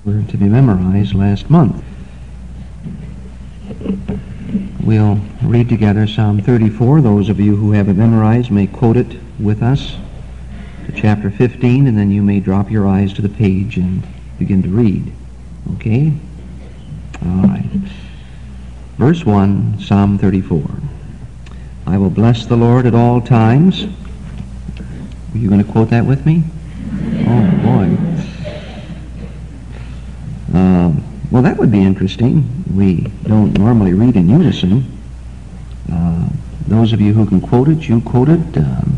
were to be memorized last month. We'll read together Psalm 34. Those of you who have it memorized may quote it with us to chapter 15, and then you may drop your eyes to the page and begin to read. Okay? All right. Verse 1, Psalm 34. I will bless the Lord at all times. Are you going to quote that with me? Oh, boy. Well, that would be interesting. We don't normally read in unison. Those of you who can quote it, you quote it.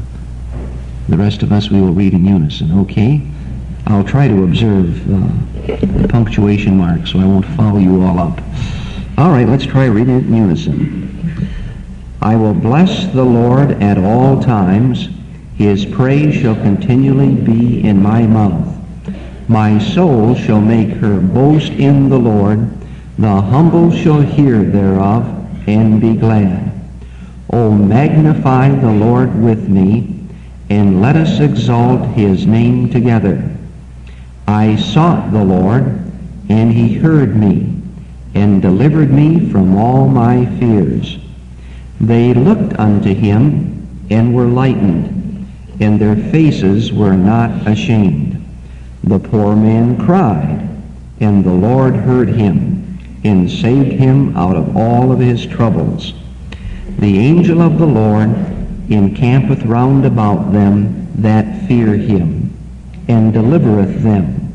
The rest of us, we will read in unison, okay? I'll try to observe the punctuation marks so I won't follow you all up. All right, let's try reading it in unison. I will bless the Lord at all times. His praise shall continually be in my mouth. My soul shall make her boast in the Lord. The humble shall hear thereof and be glad. O magnify the Lord with me, and let us exalt his name together. I sought the Lord, and he heard me, and delivered me from all my fears. They looked unto him, and were lightened, and their faces were not ashamed. The poor man cried, and the Lord heard him, and saved him out of all of his troubles. The angel of the Lord encampeth round about them that fear him, and delivereth them.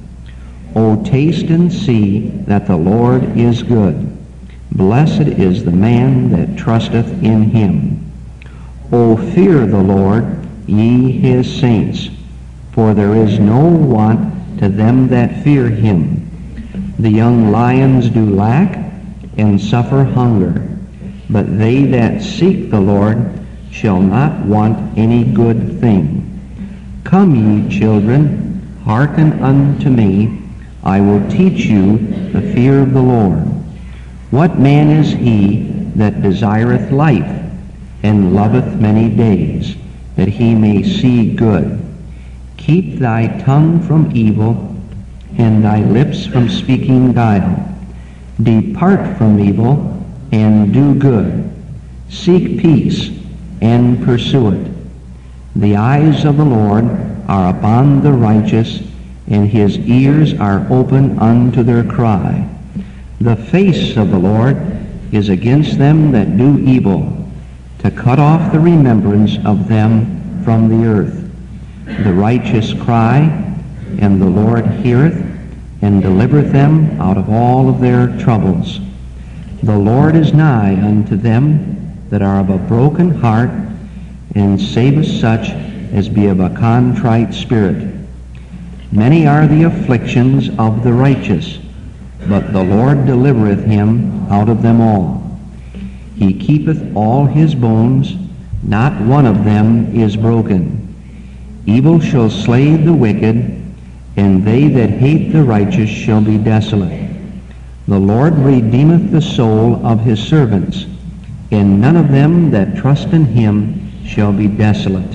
O taste and see that the Lord is good. Blessed is the man that trusteth in him. O fear the Lord, ye his saints, for there is no want to them that fear him. The young lions do lack and suffer hunger, but they that seek the Lord shall not want any good thing. Come, ye children, hearken unto me. I will teach you the fear of the Lord. What man is he that desireth life, and loveth many days, that he may see good? Keep thy tongue from evil, and thy lips from speaking guile. Depart from evil, and do good. Seek peace, and pursue it. The eyes of the Lord are upon the righteous, and his ears are open unto their cry. The face of the Lord is against them that do evil, to cut off the remembrance of them from the earth. The righteous cry, and the Lord heareth, and delivereth them out of all of their troubles. The Lord is nigh unto them that are of a broken heart, and saveth such as be of a contrite spirit. Many are the afflictions of the righteous, but the Lord delivereth him out of them all. He keepeth all his bones, not one of them is broken. Evil shall slay the wicked, and they that hate the righteous shall be desolate. The Lord redeemeth the soul of his servants, and none of them that trust in him shall be desolate.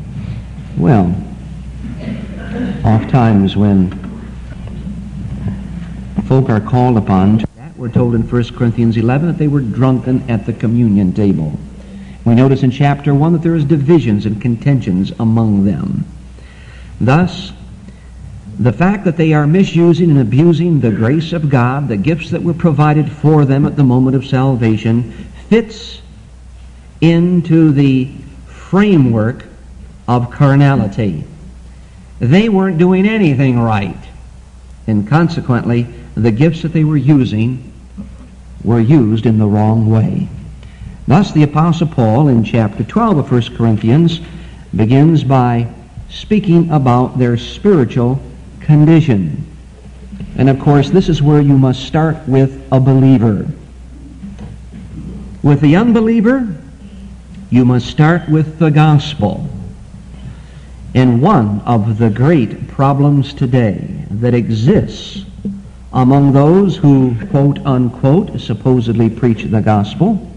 Well, oft times when folk are called upon to that, we're told in 1 Corinthians 11 that they were drunken at the communion table. We notice in chapter 1 that there is divisions and contentions among them. Thus, the fact that they are misusing and abusing the grace of God, the gifts that were provided for them at the moment of salvation, fits into the framework of carnality. They weren't doing anything right, and consequently, the gifts that they were using were used in the wrong way. Thus, the Apostle Paul in chapter 12 of 1 Corinthians begins by speaking about their spiritual condition. And of course, this is where you must start with a believer. With the unbeliever, you must start with the gospel. And one of the great problems today that exists among those who, quote unquote, supposedly preach the gospel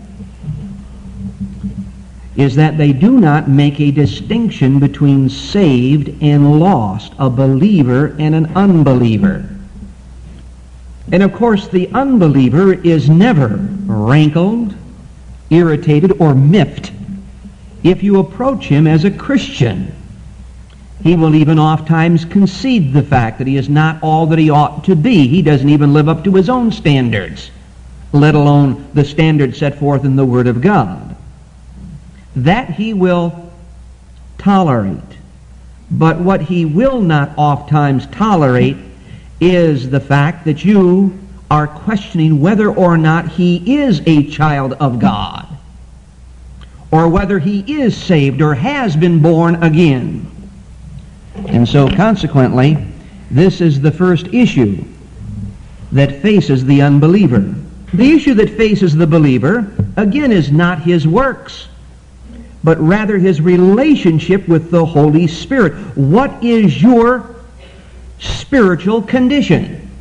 is that they do not make a distinction between saved and lost, a believer and an unbeliever. And of course, the unbeliever is never rankled, irritated, or miffed if you approach him as a Christian. He will even oftentimes concede the fact that he is not all that he ought to be. He doesn't even live up to his own standards, let alone the standards set forth in the Word of God. That he will tolerate. But what he will not oftentimes tolerate is the fact that you are questioning whether or not he is a child of God, or whether he is saved or has been born again. And so consequently, this is the first issue that faces the unbeliever. The issue that faces the believer, again, is not his works, but rather his relationship with the Holy Spirit. What is your spiritual condition?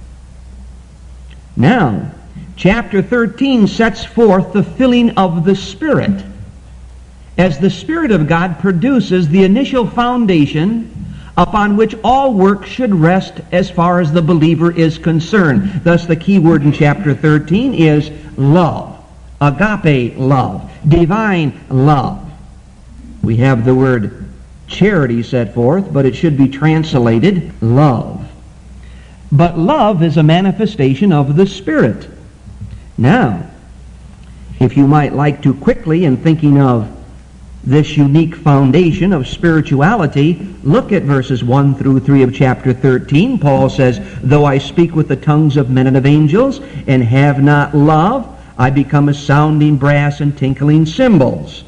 Now, chapter 13 sets forth the filling of the Spirit, as the Spirit of God produces the initial foundation upon which all work should rest as far as the believer is concerned. Thus, the key word in chapter 13 is love, agape love, divine love. We have the word charity set forth, but it should be translated love. But love is a manifestation of the Spirit. Now, if you might like to quickly, in thinking of this unique foundation of spirituality, look at verses 1 through 3 of chapter 13. Paul says, "Though I speak with the tongues of men and of angels, and have not love, I become a sounding brass and tinkling cymbals."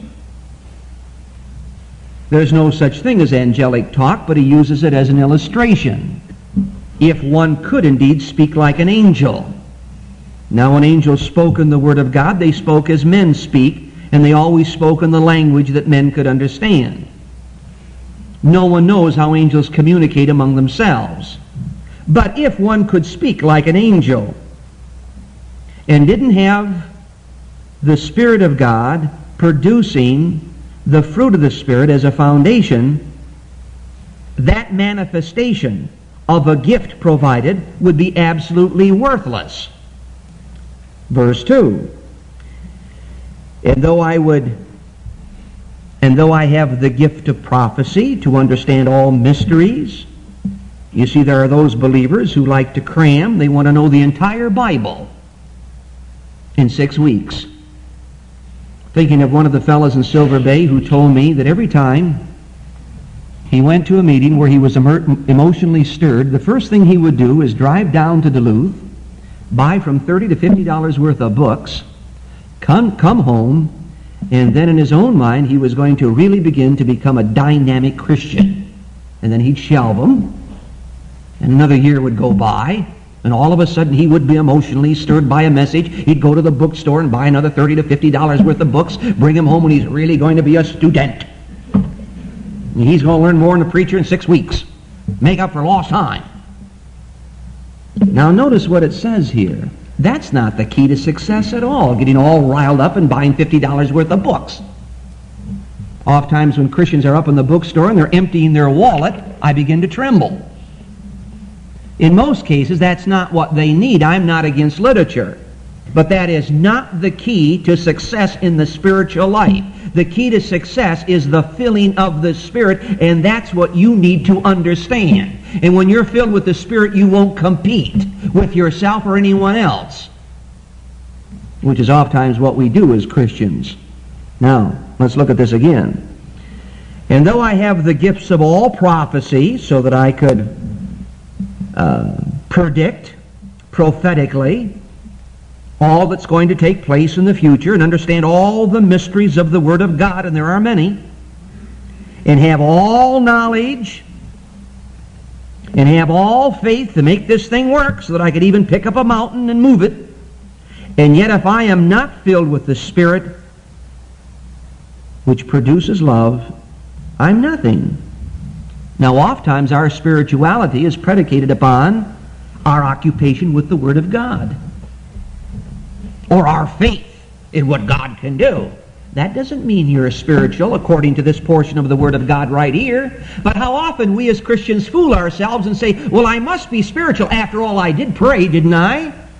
There's no such thing as angelic talk, but he uses it as an illustration. If one could indeed speak like an angel. Now, when angels spoke in the Word of God, they spoke as men speak, and they always spoke in the language that men could understand. No one knows how angels communicate among themselves. But if one could speak like an angel and didn't have the Spirit of God producing the fruit of the Spirit as a foundation, that manifestation of a gift provided would be absolutely worthless. Verse 2. And though I have the gift of prophecy to understand all mysteries. You see, there are those believers who like to cram. They want to know the entire Bible in 6 weeks. Thinking of one of the fellows in Silver Bay who told me that every time he went to a meeting where he was emotionally stirred, the first thing he would do is drive down to Duluth, buy from $30 to $50 worth of books, come home, and then in his own mind he was going to really begin to become a dynamic Christian. And then he'd shelve them, and another year would go by, and all of a sudden he would be emotionally stirred by a message. He'd go to the bookstore and buy another $30 to $50 worth of books, bring them home, and he's really going to be a student. And he's going to learn more than the preacher in 6 weeks. Make up for lost time. Now notice what it says here. That's not the key to success at all, getting all riled up and buying $50 worth of books. Oftentimes when Christians are up in the bookstore and they're emptying their wallet, I begin to tremble. In most cases, that's not what they need. I'm not against literature. But that is not the key to success in the spiritual life. The key to success is the filling of the Spirit, and that's what you need to understand. And when you're filled with the Spirit, you won't compete with yourself or anyone else, which is oftentimes what we do as Christians. Now, let's look at this again. And though I have the gifts of all prophecy, so that I could predict prophetically all that's going to take place in the future and understand all the mysteries of the Word of God, and there are many, and have all knowledge and have all faith to make this thing work so that I could even pick up a mountain and move it, and yet if I am not filled with the Spirit which produces love, I'm nothing. Now, oftentimes our spirituality is predicated upon our occupation with the Word of God, or our faith in what God can do. That doesn't mean you're spiritual according to this portion of the Word of God right here. But how often we as Christians fool ourselves and say, well, I must be spiritual. After all, I did pray, didn't I?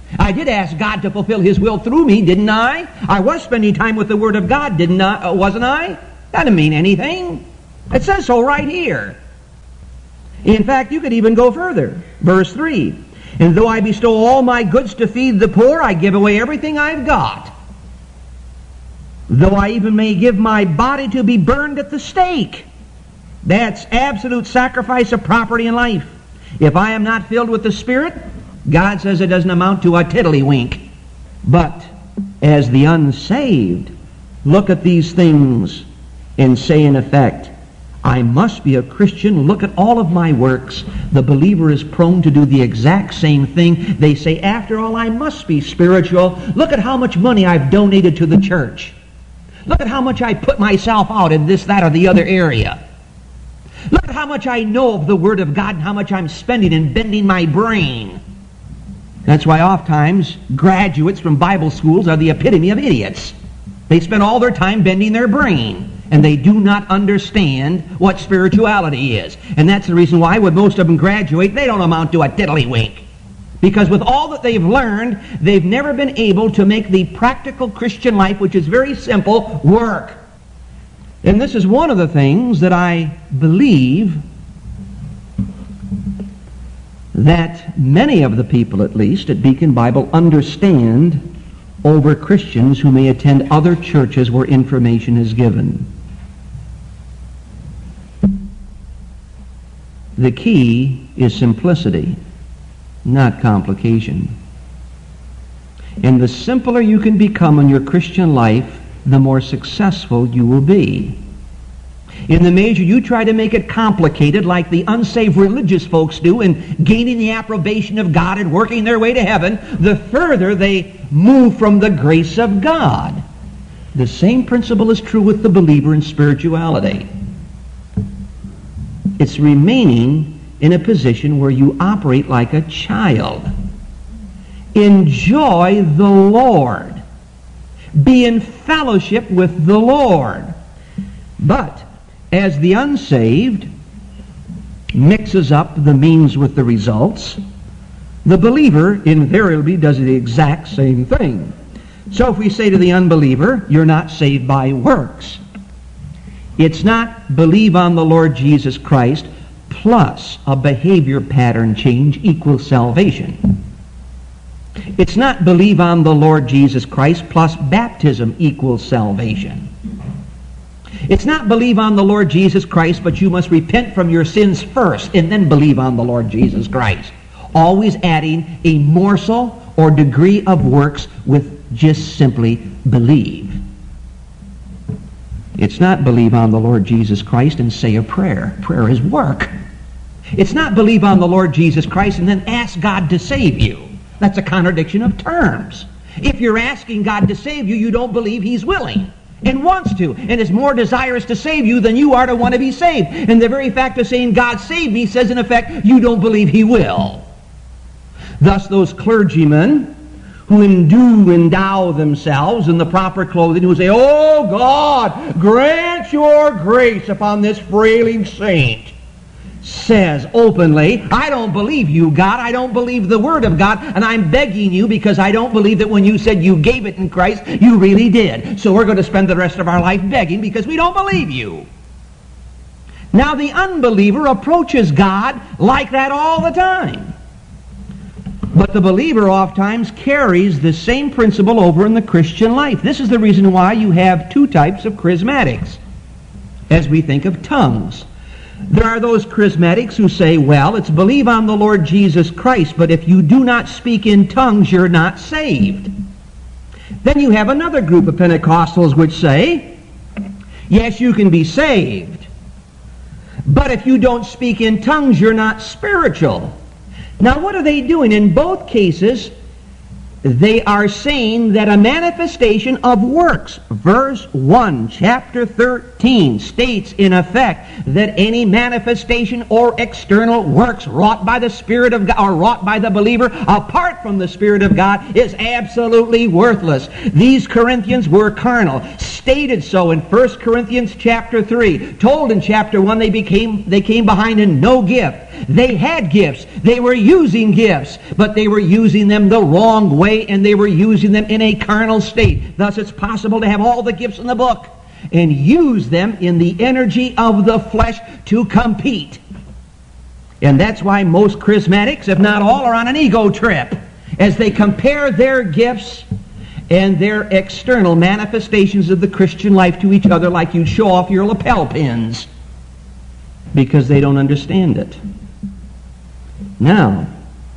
I did ask God to fulfill His will through me, didn't I? I was spending time with the Word of God, wasn't I? That didn't mean anything. It says so right here. In fact, you could even go further. Verse 3, and though I bestow all my goods to feed the poor, I give away everything I've got. Though I even may give my body to be burned at the stake. That's absolute sacrifice of property and life. If I am not filled with the Spirit, God says it doesn't amount to a tiddlywink. But as the unsaved look at these things and say in effect, I must be a Christian. Look at all of my works. The believer is prone to do the exact same thing. They say, after all, I must be spiritual. Look at how much money I've donated to the church. Look at how much I put myself out in this, that, or the other area. Look at how much I know of the Word of God and how much I'm spending and bending my brain. That's why oftentimes graduates from Bible schools are the epitome of idiots. They spend all their time bending their brain, and they do not understand what spirituality is. And that's the reason why when most of them graduate, they don't amount to a tiddlywink. Because with all that they've learned, they've never been able to make the practical Christian life, which is very simple, work. And this is one of the things that I believe that many of the people, at least, at Beacon Bible understand over Christians who may attend other churches where information is given. The key is simplicity, not complication. And the simpler you can become in your Christian life, the more successful you will be. In the measure you try to make it complicated like the unsaved religious folks do in gaining the approbation of God and working their way to heaven, the further they move from the grace of God. The same principle is true with the believer in spirituality. It's remaining in a position where you operate like a child. Enjoy the Lord. Be in fellowship with the Lord. But as the unsaved mixes up the means with the results, the believer invariably does the exact same thing. So if we say to the unbeliever, you're not saved by works, it's not believe on the Lord Jesus Christ plus a behavior pattern change equals salvation. It's not believe on the Lord Jesus Christ plus baptism equals salvation. It's not believe on the Lord Jesus Christ, but you must repent from your sins first and then believe on the Lord Jesus Christ. Always adding a morsel or degree of works with just simply believe. It's not believe on the Lord Jesus Christ and say a prayer. Prayer is work. It's not believe on the Lord Jesus Christ and then ask God to save you. That's a contradiction of terms. If you're asking God to save you, you don't believe He's willing and wants to, and is more desirous to save you than you are to want to be saved. And the very fact of saying, God save me, says in effect, you don't believe He will. Thus those clergymen who endow themselves in the proper clothing, who say, oh God, grant your grace upon this frailing saint, says openly, I don't believe you, God. I don't believe the Word of God, and I'm begging you because I don't believe that when you said you gave it in Christ, you really did. So we're going to spend the rest of our life begging because we don't believe you. Now the unbeliever approaches God like that all the time. But the believer oftentimes carries the same principle over in the Christian life. This is the reason why you have two types of charismatics as we think of tongues. There are those charismatics who say, well, it's believe on the Lord Jesus Christ, but if you do not speak in tongues, you're not saved. Then you have another group of Pentecostals which say, yes, you can be saved, but if you don't speak in tongues, you're not spiritual. Now, what are they doing? In both cases, they are saying that a manifestation of works, verse 1, chapter 13, states in effect that any manifestation or external works wrought by the Spirit of God or wrought by the believer apart from the Spirit of God is absolutely worthless. These Corinthians were carnal. Stated so in 1 Corinthians chapter 3. Told in chapter 1 they came behind in no gift. They had gifts. They were using gifts, but they were using them the wrong way, and they were using them in a carnal state. Thus, it's possible to have all the gifts in the book and use them in the energy of the flesh to compete. And that's why most charismatics, if not all, are on an ego trip as they compare their gifts and their external manifestations of the Christian life to each other like you'd show off your lapel pins, because they don't understand it. Now,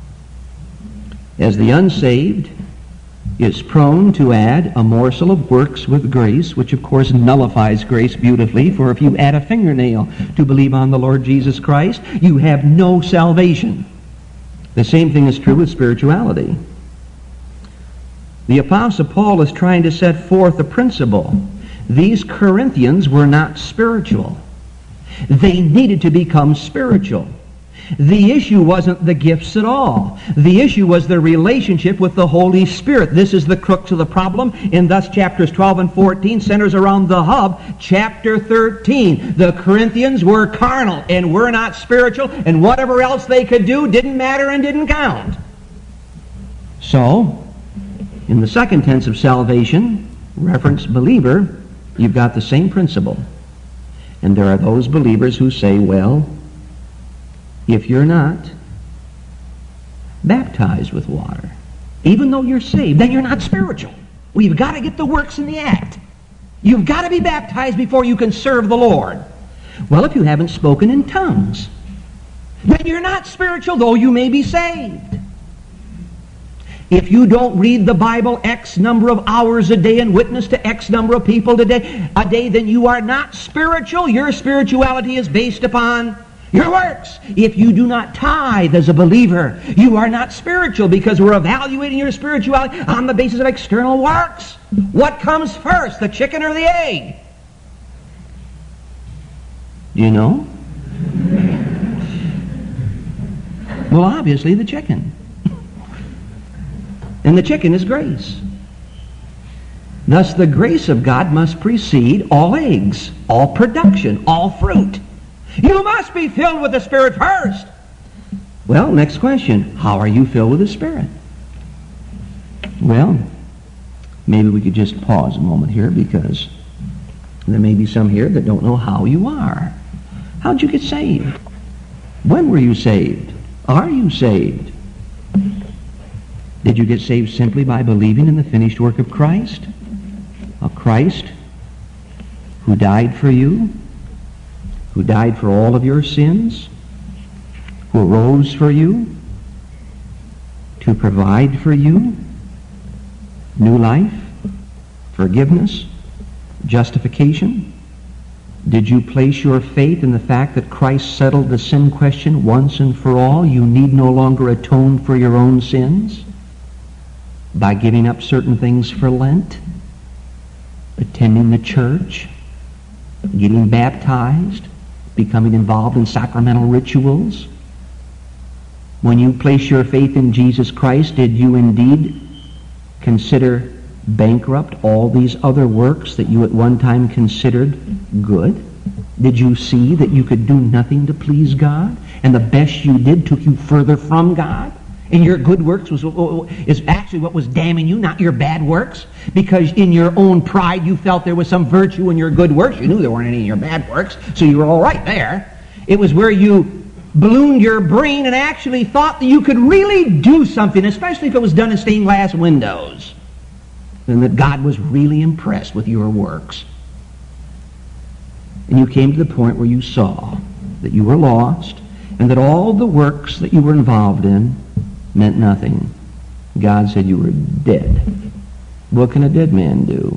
as the unsaved is prone to add a morsel of works with grace, which of course nullifies grace beautifully, for if you add a fingernail to believe on the Lord Jesus Christ, you have no salvation. The same thing is true with spirituality. The Apostle Paul is trying to set forth a principle. These Corinthians were not spiritual. They needed to become spiritual. The issue wasn't the gifts at all. The issue was the relationship with the Holy Spirit. This is the crux of the problem, and thus chapters 12 and 14 centers around the hub, chapter 13. The Corinthians were carnal and were not spiritual, and whatever else they could do didn't matter and didn't count. So, in the second tense of salvation, reference believer, you've got the same principle. And there are those believers who say, well, if you're not baptized with water, even though you're saved, then you're not spiritual. Well, you've got to get the works in the act. You've got to be baptized before you can serve the Lord. Well, if you haven't spoken in tongues, then you're not spiritual, though you may be saved. If you don't read the Bible X number of hours a day and witness to X number of people a day, then you are not spiritual. Your spirituality is based upon your works. If you do not tithe as a believer, you are not spiritual, because we're evaluating your spirituality on the basis of external works. What comes first, the chicken or the egg? Do you know? Well, obviously the chicken. And the chicken is grace. Thus, the grace of God must precede all eggs, all production, all fruit. You must be filled with the Spirit first. Well, next question. How are you filled with the Spirit? Well, maybe we could just pause a moment here, because there may be some here that don't know how you are. How'd you get saved? When were you saved? Are you saved? Did you get saved simply by believing in the finished work of Christ? A Christ who died for you, who died for all of your sins, who arose for you, to provide for you new life, forgiveness, justification? Did you place your faith in the fact that Christ settled the sin question once and for all? You need no longer atone for your own sins by giving up certain things for Lent, attending the church, getting baptized, becoming involved in sacramental rituals. When you place your faith in Jesus Christ, did you indeed consider bankrupt all these other works that you at one time considered good? Did you see that you could do nothing to please God, and the best you did took you further from God? And your good works is actually what was damning you, not your bad works. Because in your own pride, you felt there was some virtue in your good works. You knew there weren't any in your bad works, so you were all right there. It was where you ballooned your brain and actually thought that you could really do something, especially if it was done in stained glass windows, and that God was really impressed with your works. And you came to the point where you saw that you were lost, and that all the works that you were involved in meant nothing. God said you were dead. What can a dead man do?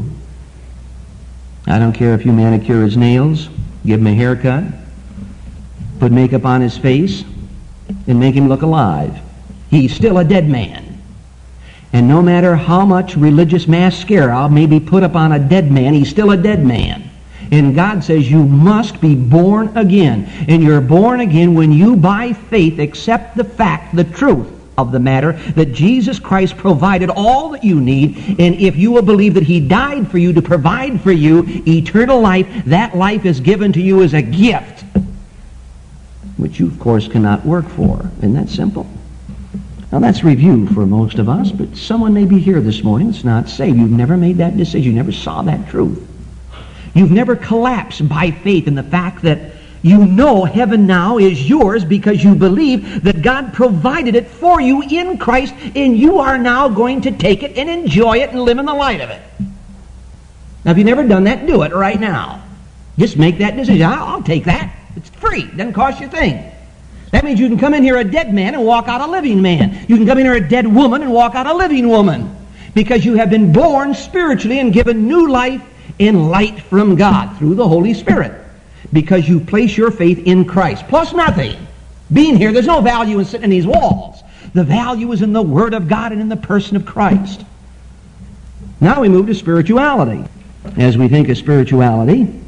I don't care if you manicure his nails, give him a haircut, put makeup on his face, and make him look alive. He's still a dead man. And no matter how much religious mascara may be put up on a dead man, he's still a dead man. And God says you must be born again. And you're born again when you, by faith, accept the fact, the truth of the matter, that Jesus Christ provided all that you need, and if you will believe that He died for you to provide for you eternal life, that life is given to you as a gift. which you, of course, cannot work for. Isn't that simple? Now, that's review for most of us, but someone may be here this morning that's not saved. You've never made that decision. You never saw that truth. You've never collapsed by faith in the fact that you know heaven now is yours because you believe that God provided it for you in Christ, and you are now going to take it and enjoy it and live in the light of it. Now, if you've never done that, do it right now. Just make that decision. I'll take that. It's free. It doesn't cost you a thing. That means you can come in here a dead man and walk out a living man. You can come in here a dead woman and walk out a living woman. Because you have been born spiritually and given new life and light from God through the Holy Spirit. Because you place your faith in Christ. Plus nothing. Being here, there's no value in sitting in these walls. The value is in the Word of God and in the person of Christ. Now we move to spirituality. As we think of spirituality,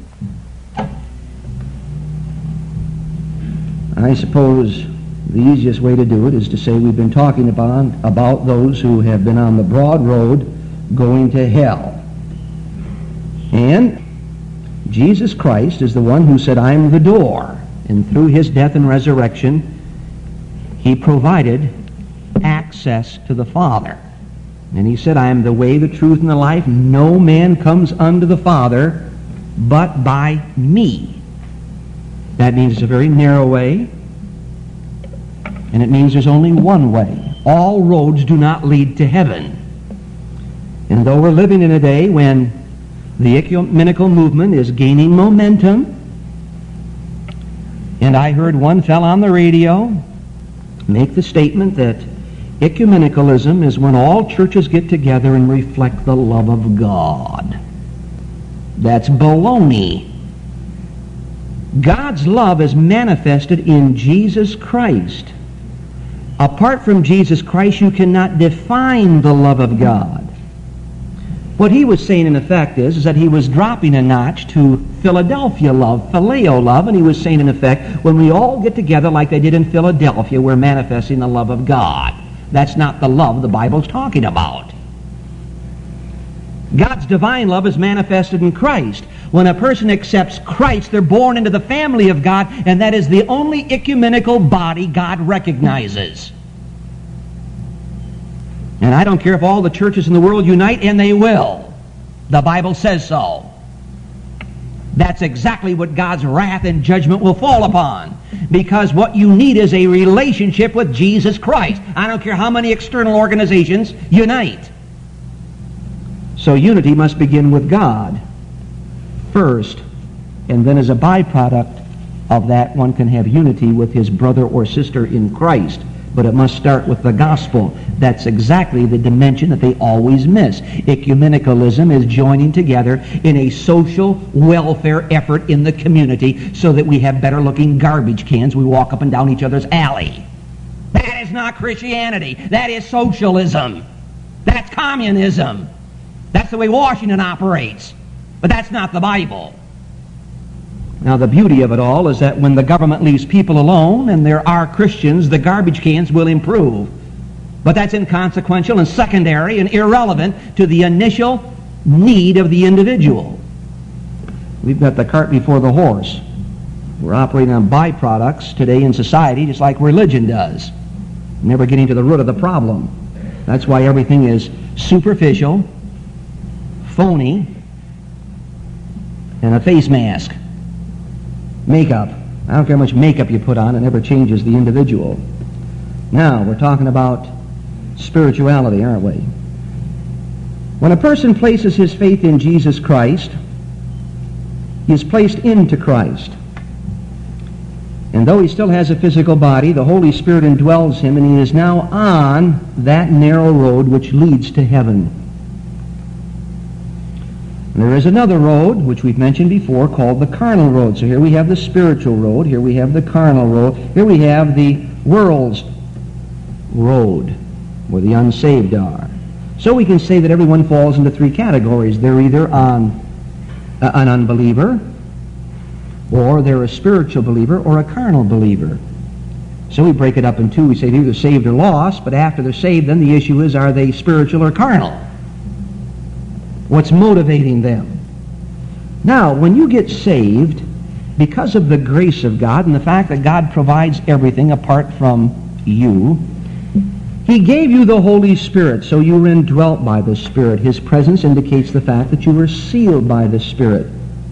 I suppose the easiest way to do it is to say we've been talking about those who have been on the broad road going to hell. And Jesus Christ is the one who said, "I'm the door." And through his death and resurrection, he provided access to the Father. And he said, "I am the way, the truth, and the life. No man comes unto the Father but by me." That means it's a very narrow way, and it means there's only one way. All roads do not lead to heaven. And though we're living in a day when the ecumenical movement is gaining momentum, and I heard one fellow on the radio make the statement that ecumenicalism is when all churches get together and reflect the love of God. That's baloney. God's love is manifested in Jesus Christ. Apart from Jesus Christ, you cannot define the love of God. What he was saying, in effect, is that he was dropping a notch to Philadelphia love, phileo love, and he was saying, in effect, when we all get together like they did in Philadelphia, we're manifesting the love of God. That's not the love the Bible's talking about. God's divine love is manifested in Christ. When a person accepts Christ, they're born into the family of God, and that is the only ecumenical body God recognizes. And I don't care if all the churches in the world unite, and they will. The Bible says so. That's exactly what God's wrath and judgment will fall upon. Because what you need is a relationship with Jesus Christ. I don't care how many external organizations unite. So unity must begin with God first, and then as a byproduct of that, one can have unity with his brother or sister in Christ. But it must start with the gospel. That's exactly the dimension that they always miss. Ecumenicalism is joining together in a social welfare effort in the community so that we have better looking garbage cans we walk up and down each other's alley. That is not Christianity. That is socialism. That's communism. That's the way Washington operates. But that's not the Bible. Now, the beauty of it all is that when the government leaves people alone and there are Christians, the garbage cans will improve. But that's inconsequential and secondary and irrelevant to the initial need of the individual. We've got the cart before the horse. We're operating on byproducts today in society just like religion does. Never getting to the root of the problem. That's why everything is superficial, phony, and a face mask. Makeup. I don't care how much makeup you put on, it never changes the individual. Now, we're talking about spirituality, aren't we? When a person places his faith in Jesus Christ, he is placed into Christ. And though he still has a physical body, the Holy Spirit indwells him, and he is now on that narrow road which leads to heaven. And there is another road, which we've mentioned before, called the carnal road. So here we have the spiritual road, here we have the carnal road, here we have the world's road, where the unsaved are. So we can say that everyone falls into three categories. They're either an unbeliever, or they're a spiritual believer, or a carnal believer. So we break it up in two. We say they're either saved or lost, but after they're saved, then the issue is, are they spiritual or carnal? What's motivating them? Now, when you get saved, because of the grace of God and the fact that God provides everything apart from you, He gave you the Holy Spirit, so you were indwelt by the Spirit. His presence indicates the fact that you were sealed by the Spirit.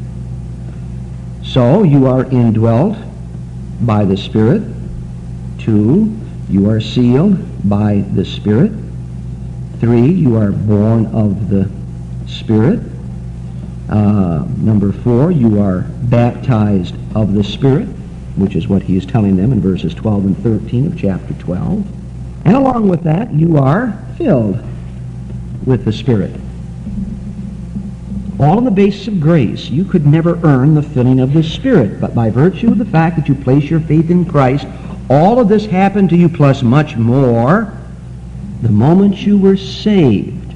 So you are indwelt by the Spirit. 2, you are sealed by the Spirit. 3, you are born of the Spirit. Number 4, you are baptized of the Spirit, which is what he is telling them in verses 12 and 13 of chapter 12. And along with that, you are filled with the Spirit. All on the basis of grace. You could never earn the filling of the Spirit, but by virtue of the fact that you place your faith in Christ, all of this happened to you plus much more the moment you were saved.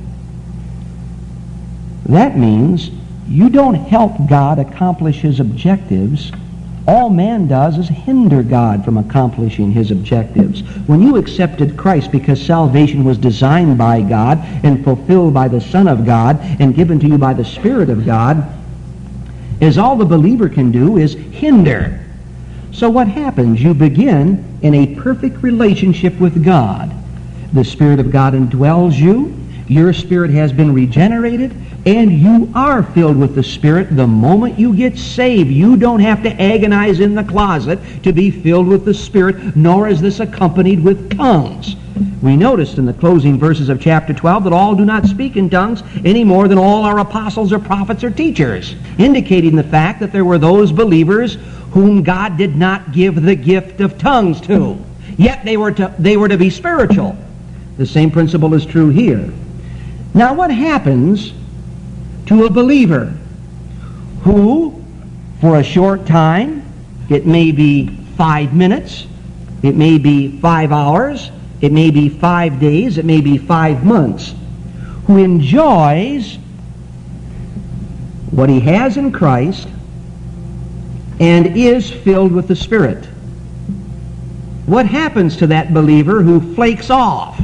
That means you don't help God accomplish His objectives. All man does is hinder God from accomplishing His objectives. When you accepted Christ because salvation was designed by God and fulfilled by the Son of God and given to you by the Spirit of God, is all the believer can do is hinder. So what happens? You begin in a perfect relationship with God. The Spirit of God indwells you. Your spirit has been regenerated, and you are filled with the Spirit the moment you get saved. You don't have to agonize in the closet to be filled with the Spirit, nor is this accompanied with tongues. We noticed in the closing verses of chapter 12 that all do not speak in tongues any more than all are apostles or prophets or teachers, indicating the fact that there were those believers whom God did not give the gift of tongues to. Yet they were to be spiritual. The same principle is true here. Now what happens to a believer who, for a short time, it may be 5 minutes, it may be 5 hours, it may be 5 days, it may be 5 months, who enjoys what he has in Christ and is filled with the Spirit? What happens to that believer who flakes off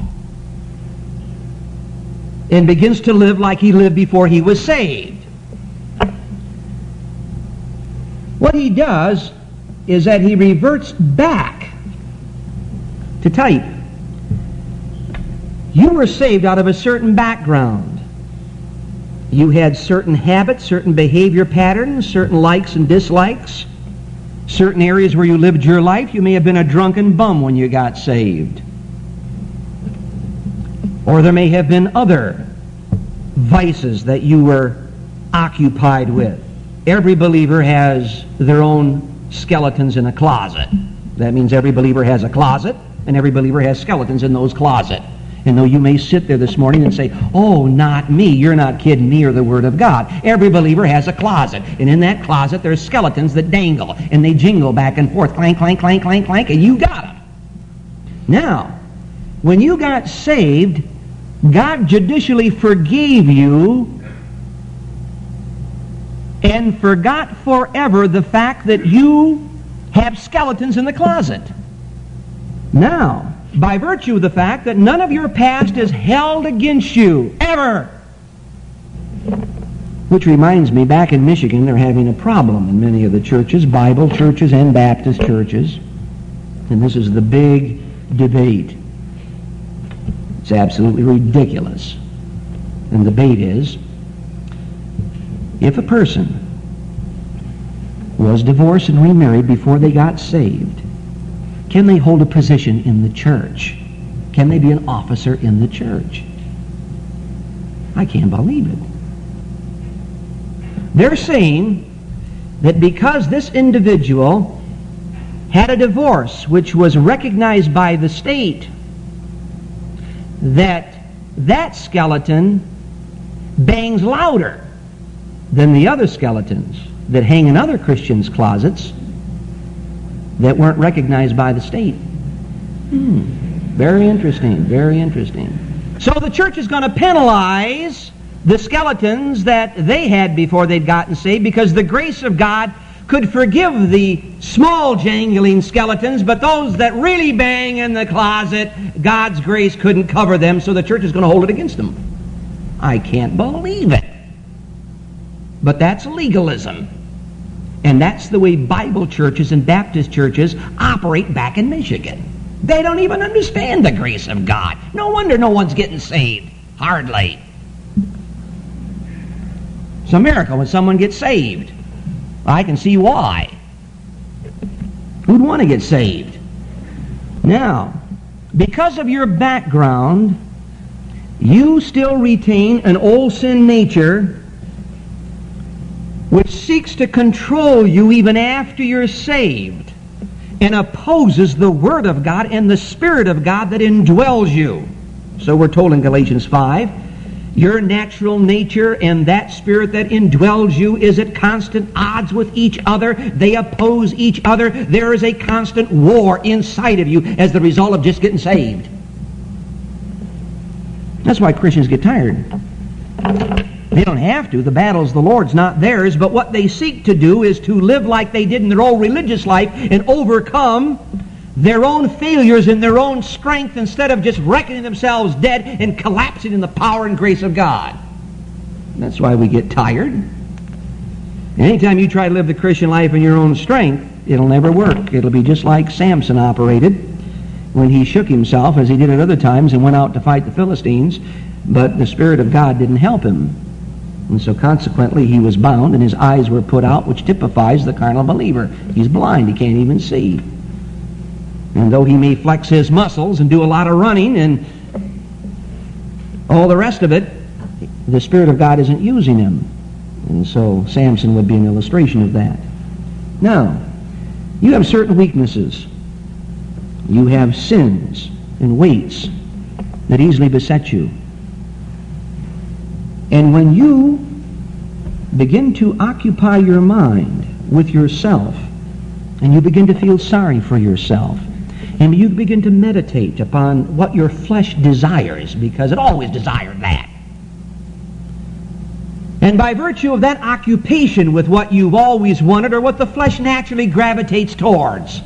and begins to live like he lived before he was saved? What he does is that he reverts back to type. You were saved out of a certain background. You had certain habits, certain behavior patterns, certain likes and dislikes, certain areas where you lived your life. You may have been a drunken bum when you got saved. Or there may have been other vices that you were occupied with. Every believer has their own skeletons in a closet. That means every believer has a closet, and every believer has skeletons in those closets. And though you may sit there this morning and say, oh, not me, you're not kidding me or the Word of God. Every believer has a closet. And in that closet, there's skeletons that dangle, and they jingle back and forth, clank, clank, clank, clank, clank, and you got them. Now, when you got saved, God judicially forgave you and forgot forever the fact that you have skeletons in the closet. Now, by virtue of the fact that none of your past is held against you, ever. Which reminds me, back in Michigan, they're having a problem in many of the churches, Bible churches and Baptist churches. And this is the big debate. It's absolutely ridiculous. And the debate is, if a person was divorced and remarried before they got saved, can they hold a position in the church? Can they be an officer in the church? I can't believe it. They're saying that because this individual had a divorce which was recognized by the state, that skeleton bangs louder than the other skeletons that hang in other Christians' closets that weren't recognized by the state. Very interesting, very interesting. So the church is going to penalize the skeletons that they had before they'd gotten saved, because the grace of God could forgive the small jangling skeletons, but those that really bang in the closet, God's grace couldn't cover them, so the church is going to hold it against them. I can't believe it. But that's legalism. And that's the way Bible churches and Baptist churches operate back in Michigan. They don't even understand the grace of God. No wonder no one's getting saved. Hardly. It's a miracle when someone gets saved. I can see why. Who'd want to get saved? Now, because of your background, you still retain an old sin nature which seeks to control you even after you're saved and opposes the Word of God and the Spirit of God that indwells you. So we're told in Galatians 5, your natural nature and that Spirit that indwells you is at constant odds with each other. They oppose each other. There is a constant war inside of you as the result of just getting saved. That's why Christians get tired. They don't have to. The battle's the Lord's, not theirs. But what they seek to do is to live like they did in their old religious life and overcome their own failures in their own strength instead of just reckoning themselves dead and collapsing in the power and grace of God. That's why we get tired. And anytime you try to live the Christian life in your own strength, it'll never work. It'll be just like Samson operated when he shook himself, as he did at other times, and went out to fight the Philistines, but the Spirit of God didn't help him. And so consequently he was bound and his eyes were put out, which typifies the carnal believer. He's blind, he can't even see. And though he may flex his muscles and do a lot of running and all the rest of it, the Spirit of God isn't using him. And so Samson would be an illustration of that. Now, you have certain weaknesses. You have sins and weights that easily beset you. And when you begin to occupy your mind with yourself, and you begin to feel sorry for yourself, and you begin to meditate upon what your flesh desires, because it always desired that. And by virtue of that occupation with what you've always wanted, or what the flesh naturally gravitates towards,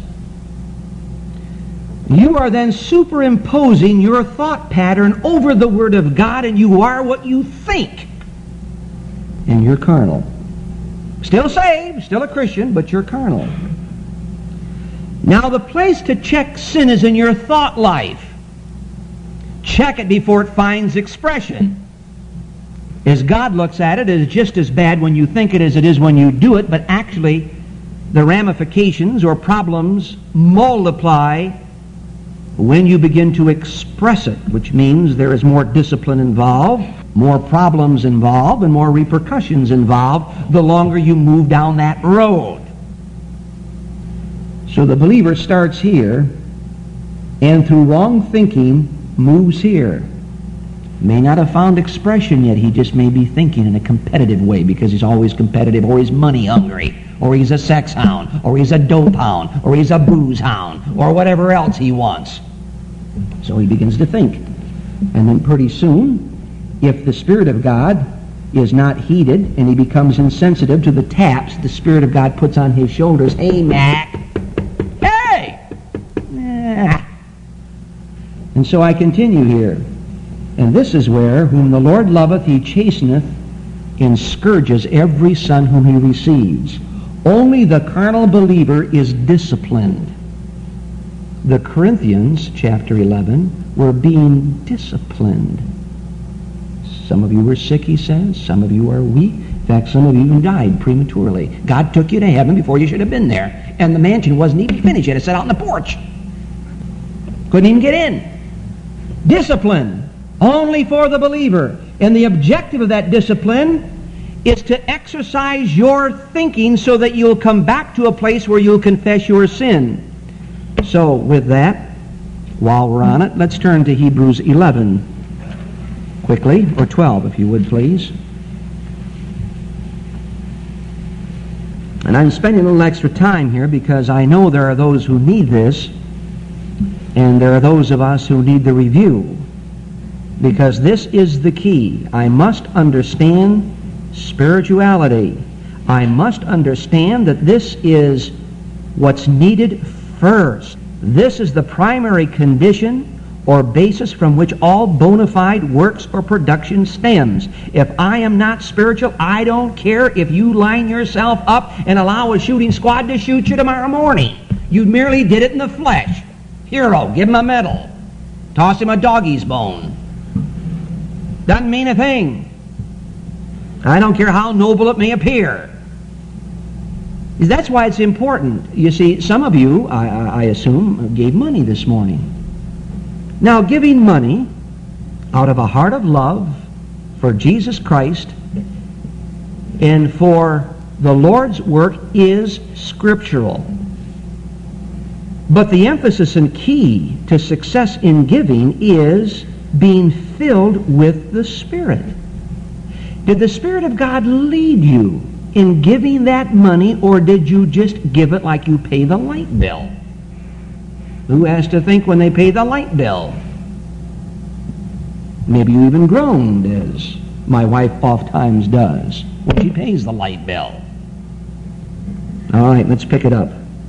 you are then superimposing your thought pattern over the Word of God, and you are what you think. And you're carnal. Still saved, still a Christian, but you're carnal. Now the place to check sin is in your thought life. Check it before it finds expression. As God looks at it, it is just as bad when you think it as it is when you do it, but actually the ramifications or problems multiply when you begin to express it, which means there is more discipline involved, more problems involved, and more repercussions involved the longer you move down that road. So the believer starts here, and through wrong thinking moves here. May not have found expression yet. He just may be thinking in a competitive way because he's always competitive, or he's money hungry, or he's a sex hound, or he's a dope hound, or he's a booze hound, or whatever else he wants. So he begins to think. And then pretty soon, if the Spirit of God is not heeded and he becomes insensitive to the taps the Spirit of God puts on his shoulders, hey, Mac, hey! And so I continue here. And this is where, whom the Lord loveth, he chasteneth and scourges every son whom he receives. Only the carnal believer is disciplined. The Corinthians, chapter 11, were being disciplined. Some of you were sick, he says. Some of you are weak. In fact, some of you even died prematurely. God took you to heaven before you should have been there. And the mansion wasn't even finished yet. It sat out on the porch. Couldn't even get in. Discipline. Only for the believer. And the objective of that discipline is to exercise your thinking so that you'll come back to a place where you'll confess your sin. So with that, while we're on it, let's turn to Hebrews 11 quickly, or 12 if you would please. And I'm spending a little extra time here because I know there are those who need this, and there are those of us who need the review. Because this is the key. I must understand spirituality. I must understand that this is what's needed first. This is the primary condition or basis from which all bona fide works or production stems. If I am not spiritual, I don't care if you line yourself up and allow a shooting squad to shoot you tomorrow morning. You merely did it in the flesh. Hero, give him a medal. Toss him a doggy's bone. Doesn't mean a thing. I don't care how noble it may appear. That's why it's important. You see, some of you, I assume, gave money this morning. Now, giving money out of a heart of love for Jesus Christ and for the Lord's work is scriptural. But the emphasis and key to success in giving is being filled with the Spirit. Did the Spirit of God lead you in giving that money, or did you just give it like you pay the light bill? Who has to think when they pay the light bill? Maybe you even groaned, as my wife oftentimes does, when she pays the light bill. All right, let's pick it up.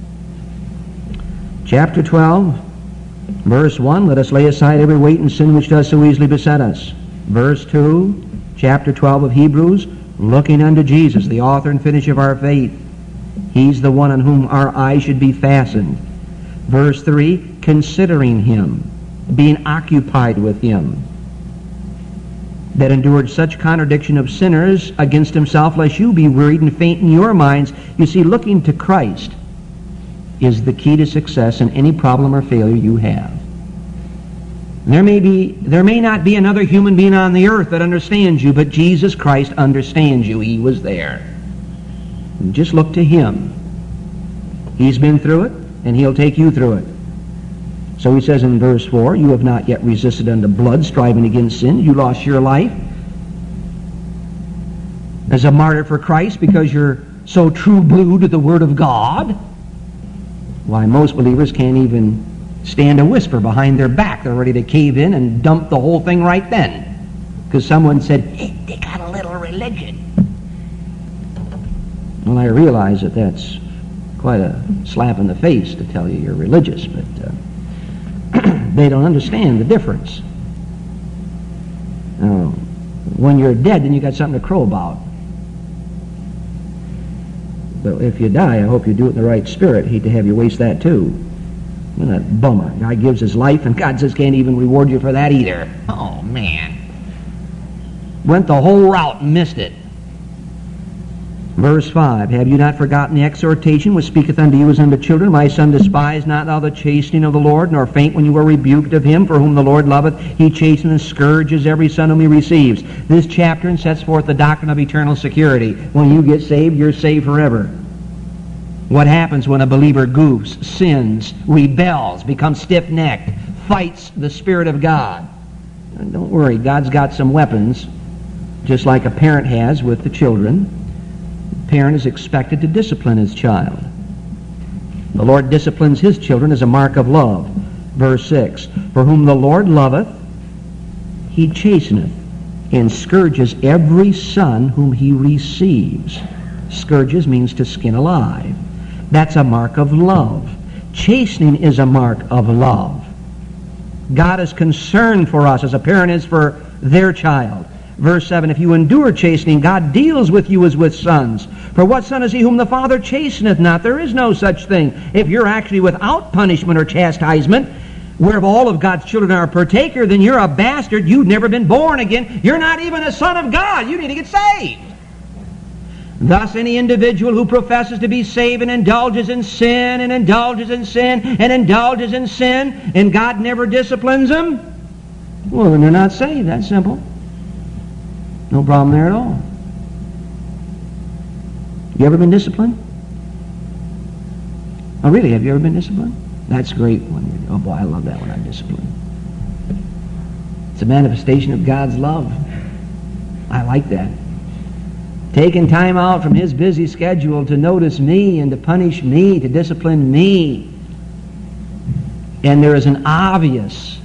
Chapter 12, verse 1, let us lay aside every weight and sin which does so easily beset us. Verse 2, chapter 12 of Hebrews, looking unto Jesus, the author and finisher of our faith. He's the one on whom our eyes should be fastened. Verse 3, considering him, being occupied with him, that endured such contradiction of sinners against himself, lest you be wearied and faint in your minds. You see, looking to Christ is the key to success in any problem or failure you have. There may not be another human being on the earth that understands you, but Jesus Christ understands you. He was there. Just look to him. He's been through it, and he'll take you through it. So he says in verse 4, you have not yet resisted unto blood, striving against sin. You lost your life as a martyr for Christ because you're so true blue to the Word of God. Why, most believers can't even stand a whisper behind their back. They're ready to cave in and dump the whole thing right then, because someone said, hey, they got a little religion. Well, I realize that that's quite a slap in the face to tell you you're religious, but they don't understand the difference. When you're dead, then you got something to crow about. But if you die, I hope you do it in the right spirit. Hate to have you waste that too. Isn't that bummer? God gives his life, and God says can't even reward you for that either. Oh, man. Went the whole route and missed it. Verse 5, have you not forgotten the exhortation which speaketh unto you as unto children? My son, despise not thou the chastening of the Lord, nor faint when you are rebuked of him, for whom the Lord loveth. He chasteneth and scourges every son whom he receives. This chapter sets forth the doctrine of eternal security. When you get saved, you're saved forever. What happens when a believer goofs, sins, rebels, becomes stiff-necked, fights the Spirit of God? Don't worry, God's got some weapons, just like a parent has with the children. The parent is expected to discipline his child. The Lord disciplines his children as a mark of love. Verse 6, for whom the Lord loveth, he chasteneth, and scourges every son whom he receives. Scourges means to skin alive. That's a mark of love. Chastening is a mark of love. God is concerned for us as a parent is for their child. Verse 7, if you endure chastening, God deals with you as with sons. For what son is he whom the Father chasteneth not? There is no such thing. If you're actually without punishment or chastisement, whereof all of God's children are a partaker, then you're a bastard. You've never been born again. You're not even a son of God. You need to get saved. Thus, any individual who professes to be saved and indulges in sin and indulges in sin and indulges in sin, and God never disciplines them, well, then they're not saved. That's simple. No problem there at all. You ever been disciplined? Oh, really? Have you ever been disciplined? That's great. Oh, boy, I love that when I'm disciplined. It's a manifestation of God's love. I like that. Taking time out from his busy schedule to notice me and to punish me, to discipline me. And there is an obvious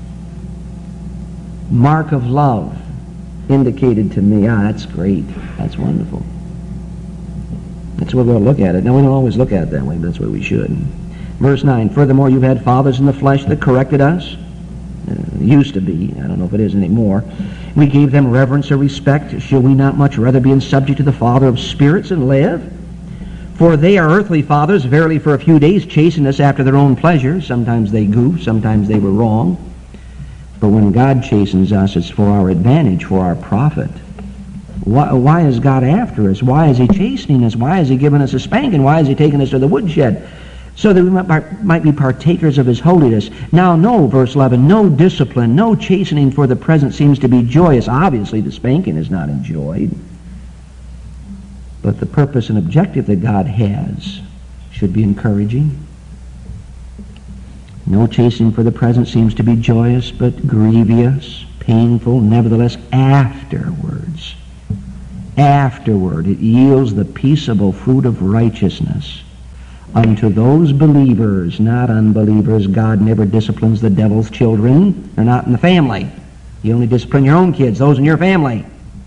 mark of love indicated to me. That's great. That's wonderful. That's what we're going to look at it. Now, we don't always look at it that way, but that's what we should. Verse 9, furthermore, you've had fathers in the flesh that corrected us, It used to be. I don't know if it is anymore. We gave them reverence or respect. Shall we not much rather be in subject to the Father of spirits and live? For they are earthly fathers, verily for a few days chasten us after their own pleasure. Sometimes they goof, sometimes they were wrong. But when God chastens us, it's for our advantage, for our profit. Why is God after us? Why is He chastening us? Why is He giving us a spanking? Why is He taking us to the woodshed? So that we might be partakers of His holiness. Now, no, verse 11, no discipline, no chastening for the present seems to be joyous. Obviously, the spanking is not enjoyed. But the purpose and objective that God has should be encouraging. No chastening for the present seems to be joyous, but grievous, painful, nevertheless afterwards. Afterward, it yields the peaceable fruit of righteousness unto those believers, not unbelievers. God never disciplines the devil's children. They're not in the family. You only discipline your own kids, those in your family.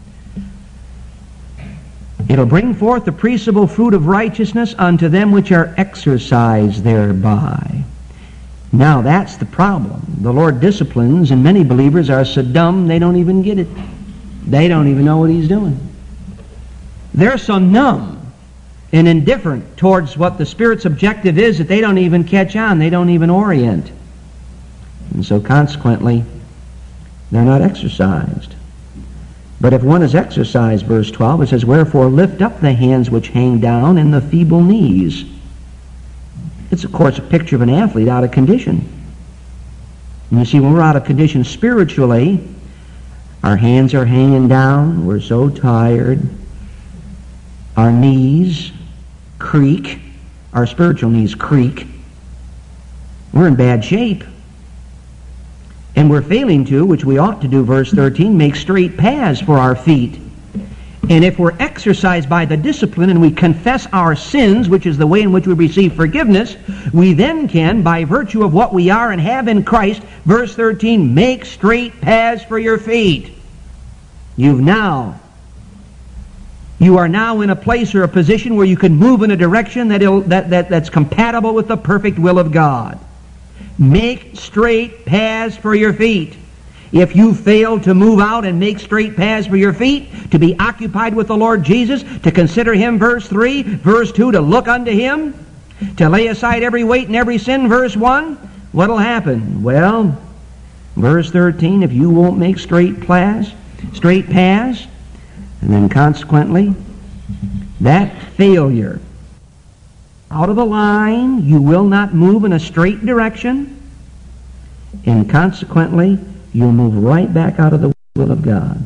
It'll bring forth the peaceable fruit of righteousness unto them which are exercised thereby. Now that's the problem. The Lord disciplines, and many believers are so dumb they don't even get it. They don't even know what He's doing. They're so numb and indifferent towards what the Spirit's objective is that they don't even catch on. They don't even orient. And so consequently, they're not exercised. But if one is exercised, verse 12, it says, wherefore lift up the hands which hang down and the feeble knees. It's, of course, a picture of an athlete out of condition. And you see, when we're out of condition spiritually, our hands are hanging down, we're so tired, our knees creak, our spiritual knees creak, we're in bad shape. And we're failing to, which we ought to do, verse 13, make straight paths for our feet. And if we're exercised by the discipline and we confess our sins, which is the way in which we receive forgiveness, we then can, by virtue of what we are and have in Christ, verse 13, make straight paths for your feet. You are now in a place or a position where you can move in a direction that's compatible with the perfect will of God. Make straight paths for your feet. If you fail to move out and make straight paths for your feet, to be occupied with the Lord Jesus, to consider Him, verse 3, verse 2, to look unto Him, to lay aside every weight and every sin, verse 1, what'll happen? Well, verse 13, if you won't make straight paths, and then consequently, that failure out of the line, you will not move in a straight direction, and consequently, you'll move right back out of the will of God.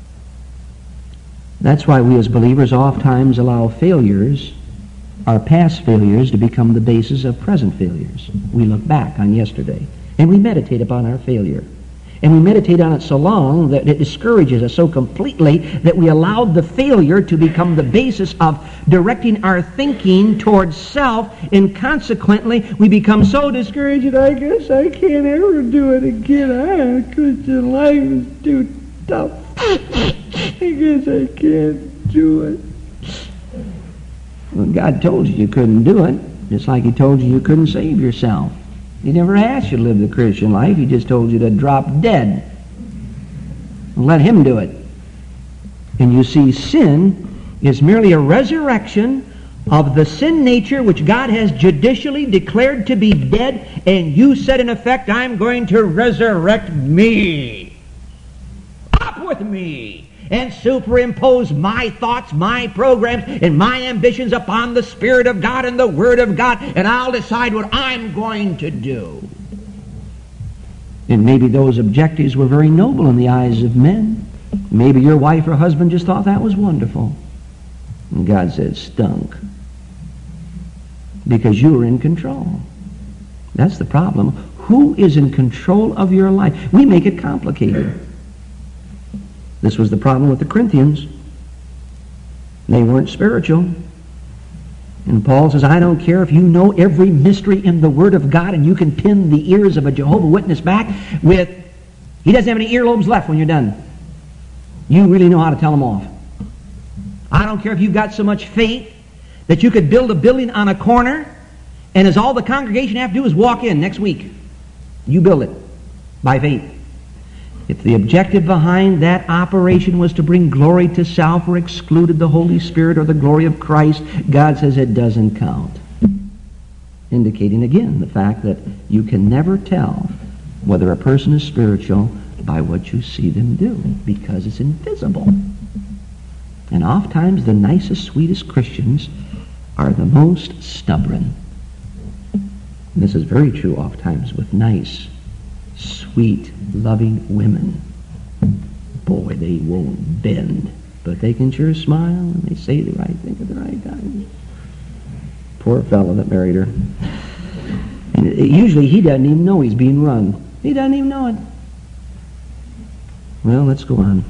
That's why we as believers oftentimes allow failures, our past failures, to become the basis of present failures. We look back on yesterday, and we meditate upon our failure. And we meditate on it so long that it discourages us so completely that we allowed the failure to become the basis of directing our thinking towards self, and consequently we become so discouraged, I guess I can't ever do it again. Christian life is too tough. I guess I can't do it. Well, God told you couldn't do it, just like He told you couldn't save yourself. He never asked you to live the Christian life. He just told you to drop dead and let Him do it. And you see, sin is merely a resurrection of the sin nature which God has judicially declared to be dead, and you said in effect, I'm going to resurrect me. Up with me! And superimpose my thoughts, my programs, and my ambitions upon the Spirit of God and the Word of God, and I'll decide what I'm going to do. And maybe those objectives were very noble in the eyes of men. Maybe your wife or husband just thought that was wonderful. And God said, stunk. Because you were in control. That's the problem. Who is in control of your life? We make it complicated. This was the problem with the Corinthians. They weren't spiritual. And Paul says, I don't care if you know every mystery in the Word of God and you can pin the ears of a Jehovah Witness back with, he doesn't have any earlobes left when you're done. You really know how to tell them off. I don't care if you've got so much faith that you could build a building on a corner, and as all the congregation have to do is walk in next week. You build it by faith. If the objective behind that operation was to bring glory to self or excluded the Holy Spirit or the glory of Christ, God says it doesn't count. Indicating again the fact that you can never tell whether a person is spiritual by what you see them do, because it's invisible. And oftentimes the nicest, sweetest Christians are the most stubborn. And this is very true oftentimes with nice, sweet, loving women. Boy, they won't bend, but they can sure smile and they say the right thing at the right time. Poor fellow that married her. And usually he doesn't even know he's being run. He doesn't even know it. Well, let's go on.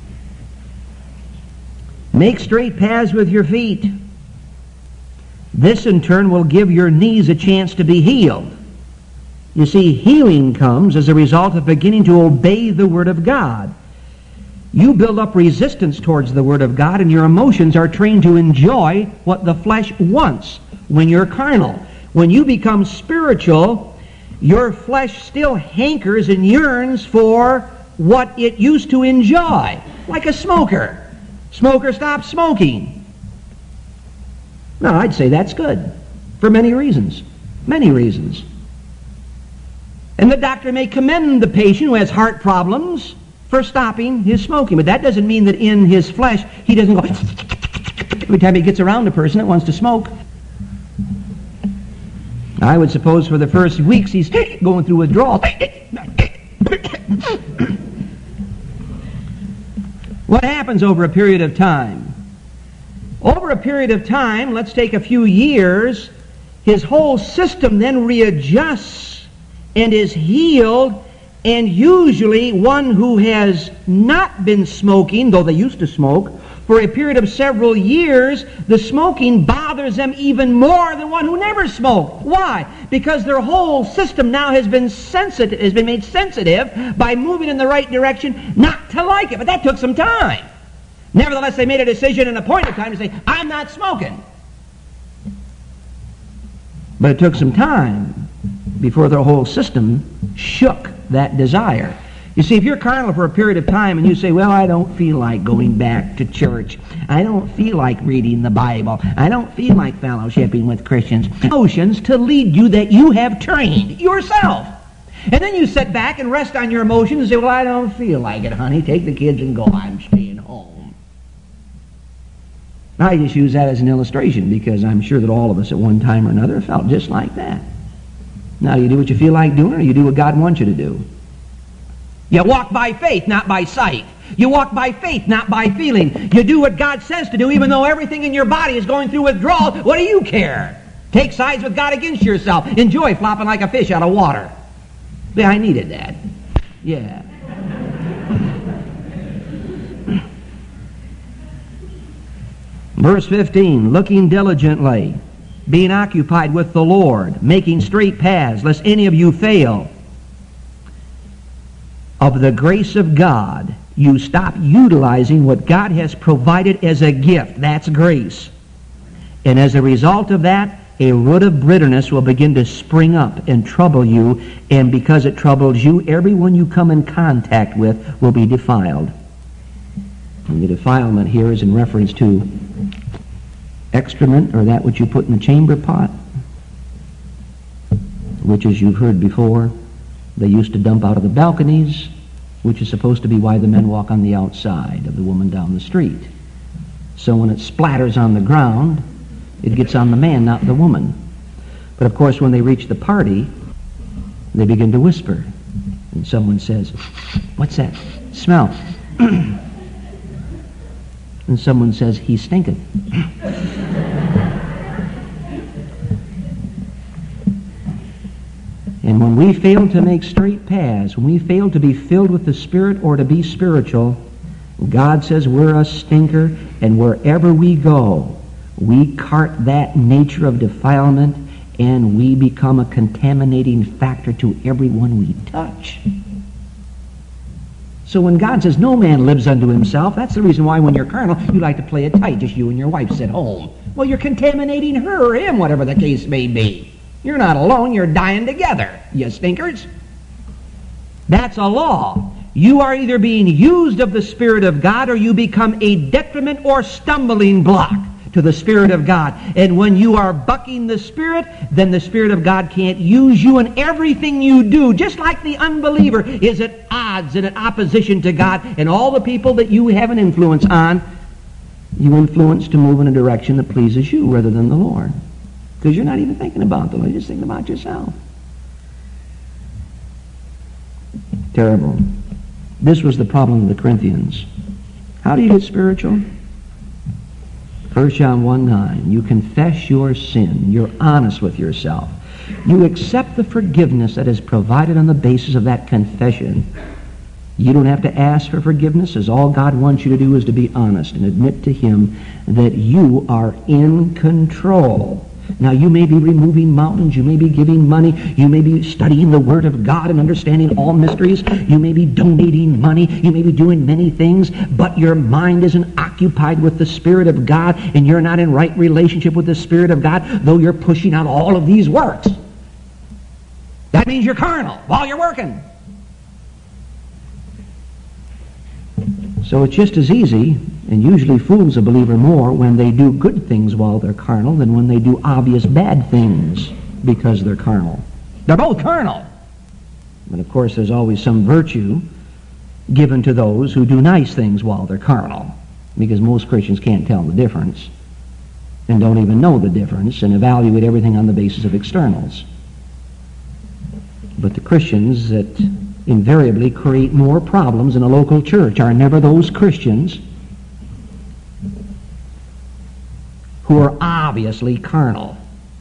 Make straight paths with your feet. This in turn will give your knees a chance to be healed. You see, healing comes as a result of beginning to obey the Word of God. You build up resistance towards the Word of God, and your emotions are trained to enjoy what the flesh wants when you're carnal. When you become spiritual, your flesh still hankers and yearns for what it used to enjoy, like a smoker. Smoker stops smoking. Now, I'd say that's good for many reasons. Many reasons. And the doctor may commend the patient who has heart problems for stopping his smoking, but that doesn't mean that in his flesh he doesn't go every time he gets around a person that wants to smoke. I would suppose for the first weeks he's going through withdrawal. What happens over a period of time? Over a period of time, let's take a few years, his whole system then readjusts and is healed, and usually one who has not been smoking, though they used to smoke, for a period of several years, the smoking bothers them even more than one who never smoked. Why? Because their whole system now has been made sensitive by moving in the right direction not to like it. But that took some time. Nevertheless, they made a decision and a point of time to say, I'm not smoking. But it took some time before their whole system shook that desire. You see, if you're carnal for a period of time and you say, well, I don't feel like going back to church. I don't feel like reading the Bible. I don't feel like fellowshipping with Christians. Emotions to lead you that you have trained yourself. And then you sit back and rest on your emotions and say, well, I don't feel like it, honey. Take the kids and go. I'm staying home. I just use that as an illustration because I'm sure that all of us at one time or another felt just like that. Now, you do what you feel like doing or you do what God wants you to do. You walk by faith, not by sight. You walk by faith, not by feeling. You do what God says to do, even though everything in your body is going through withdrawal. What do you care? Take sides with God against yourself. Enjoy flopping like a fish out of water. Yeah, I needed that. Yeah. Verse 15, looking diligently, being occupied with the Lord, making straight paths, lest any of you fail. Of the grace of God, you stop utilizing what God has provided as a gift. That's grace. And as a result of that, a root of bitterness will begin to spring up and trouble you. And because it troubles you, everyone you come in contact with will be defiled. And the defilement here is in reference to excrement, or that which you put in the chamber pot, which, as you've heard before, they used to dump out of the balconies, which is supposed to be why the men walk on the outside of the woman down the street. So when it splatters on the ground, it gets on the man, not the woman. But of course, when they reach the party, they begin to whisper. And someone says, what's that smell? And someone says, he stinketh. And when we fail to make straight paths, when we fail to be filled with the Spirit or to be spiritual, God says we're a stinker, and wherever we go, we cart that nature of defilement, and we become a contaminating factor to everyone we touch. So when God says no man lives unto himself, that's the reason why when you're carnal, you like to play it tight, just you and your wife sit home. Well, you're contaminating her or him, whatever the case may be. You're not alone, you're dying together, you stinkers. That's a law. you are either being used of the Spirit of God or you become a detriment or stumbling block to the Spirit of God. And when you are bucking the Spirit, then the Spirit of God can't use you, and everything you do, just like the unbeliever, is at odds and at opposition to God. And all the people that you have an influence on, you influence to move in a direction that pleases you rather than the Lord. Because you're not even thinking about the Lord, you're just thinking about yourself. Terrible. This was the problem of the Corinthians. How do you get spiritual? 1 John 1:9, you confess your sin. You're honest with yourself. You accept the forgiveness that is provided on the basis of that confession. You don't have to ask for forgiveness, as all God wants you to do is to be honest and admit to Him that you are in control. Now, you may be removing mountains, you may be giving money, you may be studying the Word of God and understanding all mysteries, you may be donating money, you may be doing many things, but your mind isn't occupied with the Spirit of God, and you're not in right relationship with the Spirit of God, though you're pushing out all of these works. That means you're carnal while you're working. So it's just as easy, and usually fools a believer more when they do good things while they're carnal than when they do obvious bad things because they're carnal. They're both carnal. But of course there's always some virtue given to those who do nice things while they're carnal, because most Christians can't tell the difference and don't even know the difference and evaluate everything on the basis of externals. But the Christians that invariably create more problems in a local church are never those Christians who are obviously carnal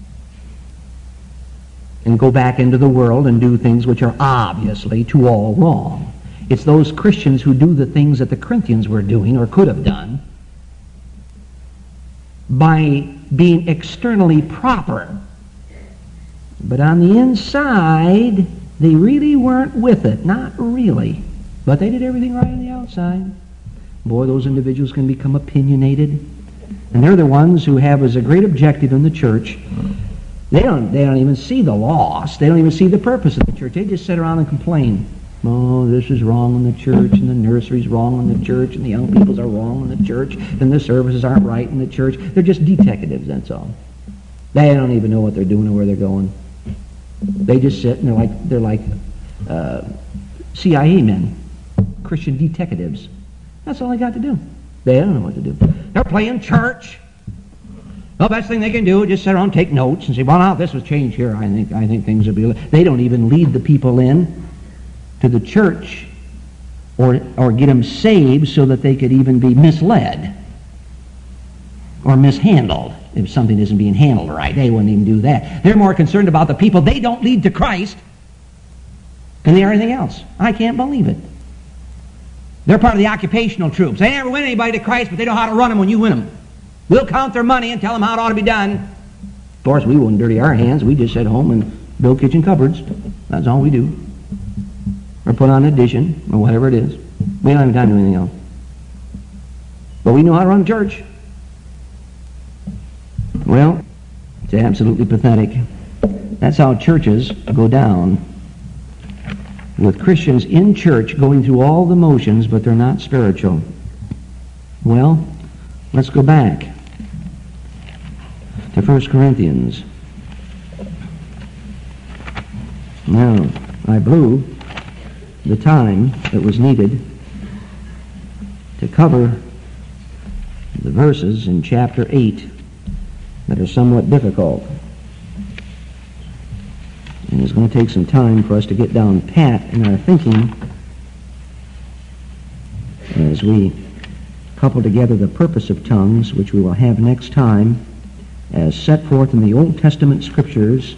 and go back into the world and do things which are obviously to all wrong. It's those Christians who do the things that the Corinthians were doing or could have done by being externally proper, but on the inside they really weren't with it. Not really. But they did everything right on the outside. Boy, those individuals can become opinionated. And they're the ones who have as a great objective in the church, they don't even see the lost. They don't even see the purpose of the church. They just sit around and complain. Oh, this is wrong in the church, and the nursery's wrong in the church, and the young peoples are wrong in the church, and the services aren't right in the church. They're just detectives, that's all. They don't even know what they're doing or where they're going. They just sit and they're like CIA men, Christian detectives. That's all they got to do. They don't know what to do. They're playing church. The best thing they can do is just sit around and take notes and say, well, now this was changed here. I think things will be... They don't even lead the people in to the church or get them saved so that they could even be misled or mishandled. If something isn't being handled right, they wouldn't even do that. They're more concerned about the people they don't lead to Christ than they are anything else. I can't believe it. They're part of the occupational troops. They never win anybody to Christ, but they know how to run them when you win them. We'll count their money and tell them how it ought to be done. Of course, we wouldn't dirty our hands. We just sit home and build kitchen cupboards. That's all we do. Or put on an addition, or whatever it is. We don't have time to do anything else. But we know how to run a church. Well, it's absolutely pathetic. That's how churches go down, with Christians in church going through all the motions, but they're not spiritual. Well, let's go back to 1 Corinthians. Now, I blew the time that was needed to cover the verses in chapter 8 that are somewhat difficult. And it's going to take some time for us to get down pat in our thinking as we couple together the purpose of tongues, which we will have next time, as set forth in the Old Testament Scriptures,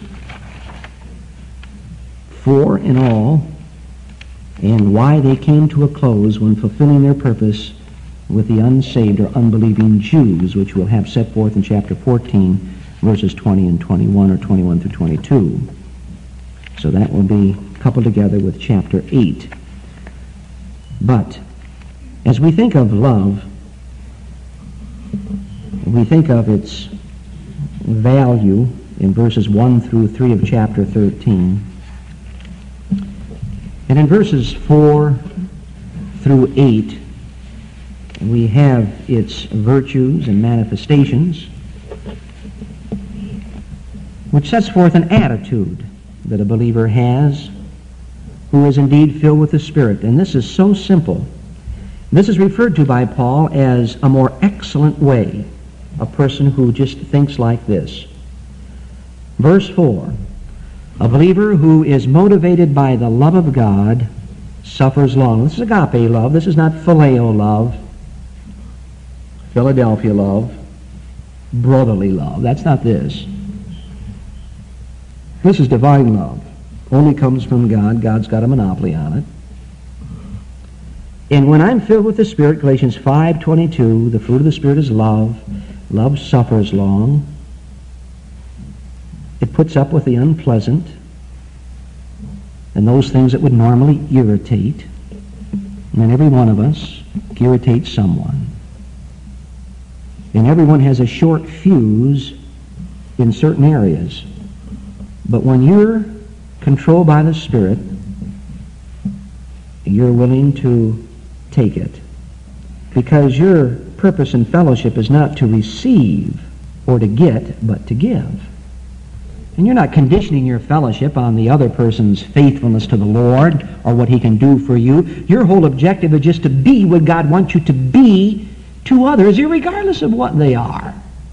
4 in all, and why they came to a close when fulfilling their purpose with the unsaved or unbelieving Jews, which we'll have set forth in chapter 14, verses 20 and 21, or 21 through 22. So that will be coupled together with chapter 8. But as we think of love, we think of its value in verses 1 through 3 of chapter 13. And in verses 4 through 8, we have its virtues and manifestations, which sets forth an attitude that a believer has who is indeed filled with the Spirit. And this is so simple. This is referred to by Paul as a more excellent way, a person who just thinks like this. Verse 4, a believer who is motivated by the love of God suffers long. This is agape love. This is not phileo love, Philadelphia love, brotherly love. That's not this. This is divine love. Only comes from God. God's got a monopoly on it. And when I'm filled with the Spirit, Galatians 5:22, the fruit of the Spirit is love. Love suffers long. It puts up with the unpleasant and those things that would normally irritate. And every one of us irritates someone. And everyone has a short fuse in certain areas. But when you're controlled by the Spirit, you're willing to take it. Because your purpose in fellowship is not to receive or to get, but to give. And you're not conditioning your fellowship on the other person's faithfulness to the Lord or what he can do for you. Your whole objective is just to be what God wants you to be to others, regardless of what they are.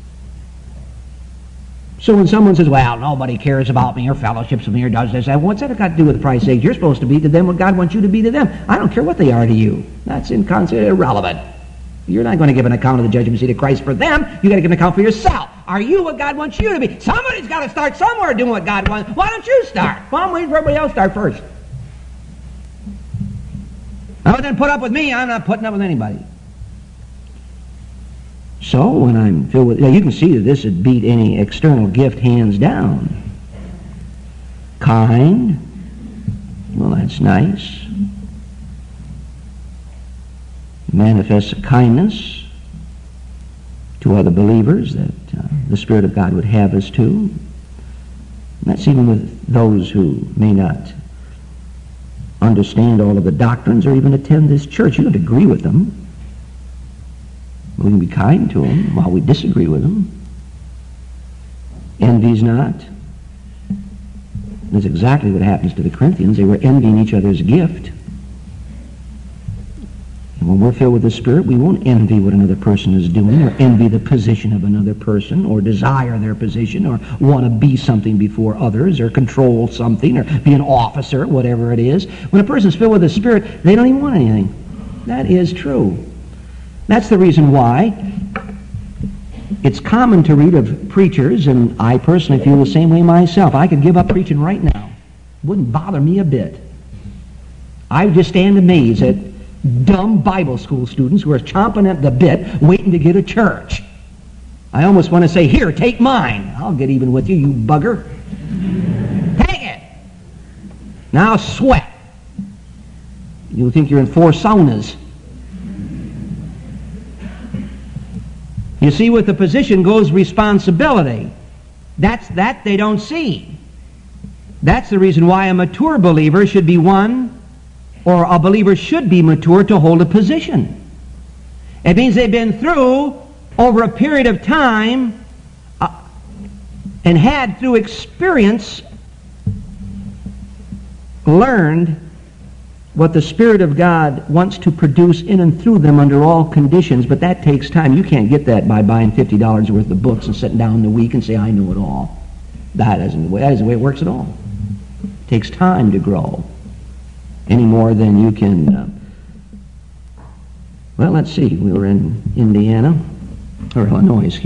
So when someone says, well, nobody cares about me or fellowships with me or does this, what's that got to do with Christ's sake? You're supposed to be to them what God wants you to be to them. I don't care what they are to you. That's irrelevant. You're not going to give an account of the judgment seat of Christ for them. You've got to give an account for yourself. Are you what God wants you to be? Somebody's got to start somewhere doing what God wants. Why don't you start? Well, I'm waiting for everybody else to start first. Now, then put up with me. I'm not putting up with anybody. So when I'm filled with, you can see that this would beat any external gift hands down. Kind. Well, that's nice. Manifests a kindness to other believers that the Spirit of God would have us to. And that's even with those who may not understand all of the doctrines or even attend this church. You don't agree with them. We can be kind to them while we disagree with them. Envy's not. That's exactly what happens to the Corinthians. They were envying each other's gift. And when we're filled with the Spirit, we won't envy what another person is doing or envy the position of another person or desire their position or want to be something before others or control something or be an officer, whatever it is. When a person's filled with the Spirit, they don't even want anything. That is true. That's the reason why it's common to read of preachers, and I personally feel the same way myself. I could give up preaching right now. It wouldn't bother me a bit. I would just stand amazed at dumb Bible school students who are chomping at the bit waiting to get a church. I almost want to say, here, take mine. I'll get even with you, you bugger. Take it. Now sweat. You'll think you're in 4 saunas. You see, with the position goes responsibility. That they don't see. That's the reason why a mature believer should be one, or a believer should be mature to hold a position. It means they've been through, over a period of time, and had through experience, learned what the Spirit of God wants to produce in and through them under all conditions, but that takes time. You can't get that by buying $50 worth of books and sitting down in a week and say, I know it all. That isn't the way it works at all. It takes time to grow. Any more than you can... well, let's see. We were in Illinois,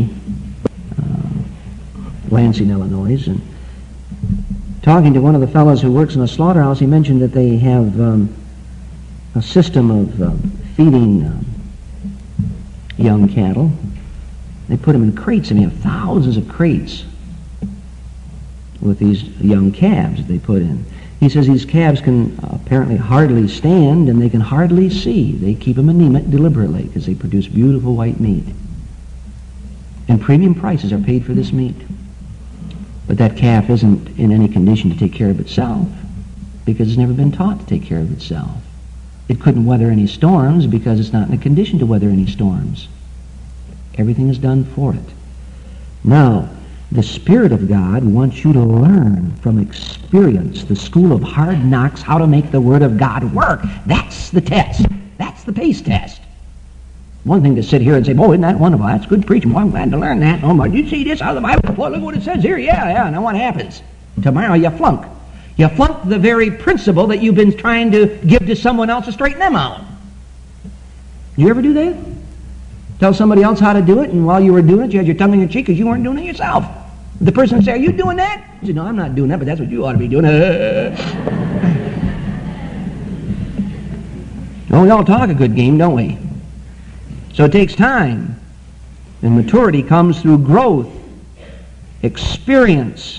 Lansing, Illinois, and talking to one of the fellows who works in a slaughterhouse, he mentioned that they have a system of feeding young cattle. They put them in crates, and they have thousands of crates with these young calves that they put in. He says these calves can apparently hardly stand, and they can hardly see. They keep them anemic deliberately because they produce beautiful white meat. And premium prices are paid for this meat. But that calf isn't in any condition to take care of itself because it's never been taught to take care of itself. It couldn't weather any storms because it's not in a condition to weather any storms. Everything is done for it. Now, the Spirit of God wants you to learn from experience, the school of hard knocks, how to make the Word of God work. That's the test. That's the pace test. One thing to sit here and say, "Boy, isn't that wonderful? That's good preaching. Well, I'm glad to learn that. Oh, but you see this out of the Bible? Well, look what it says here. Yeah. Now what happens? Tomorrow you flunk. You flunk the very principle that you've been trying to give to someone else to straighten them out. You ever do that? Tell somebody else how to do it, and while you were doing it, you had your tongue in your cheek because you weren't doing it yourself. The person would say, "Are you doing that?" You say, "No, I'm not doing that, but that's what you ought to be doing." Oh, we all talk a good game, don't we? So it takes time. And maturity comes through growth, experience,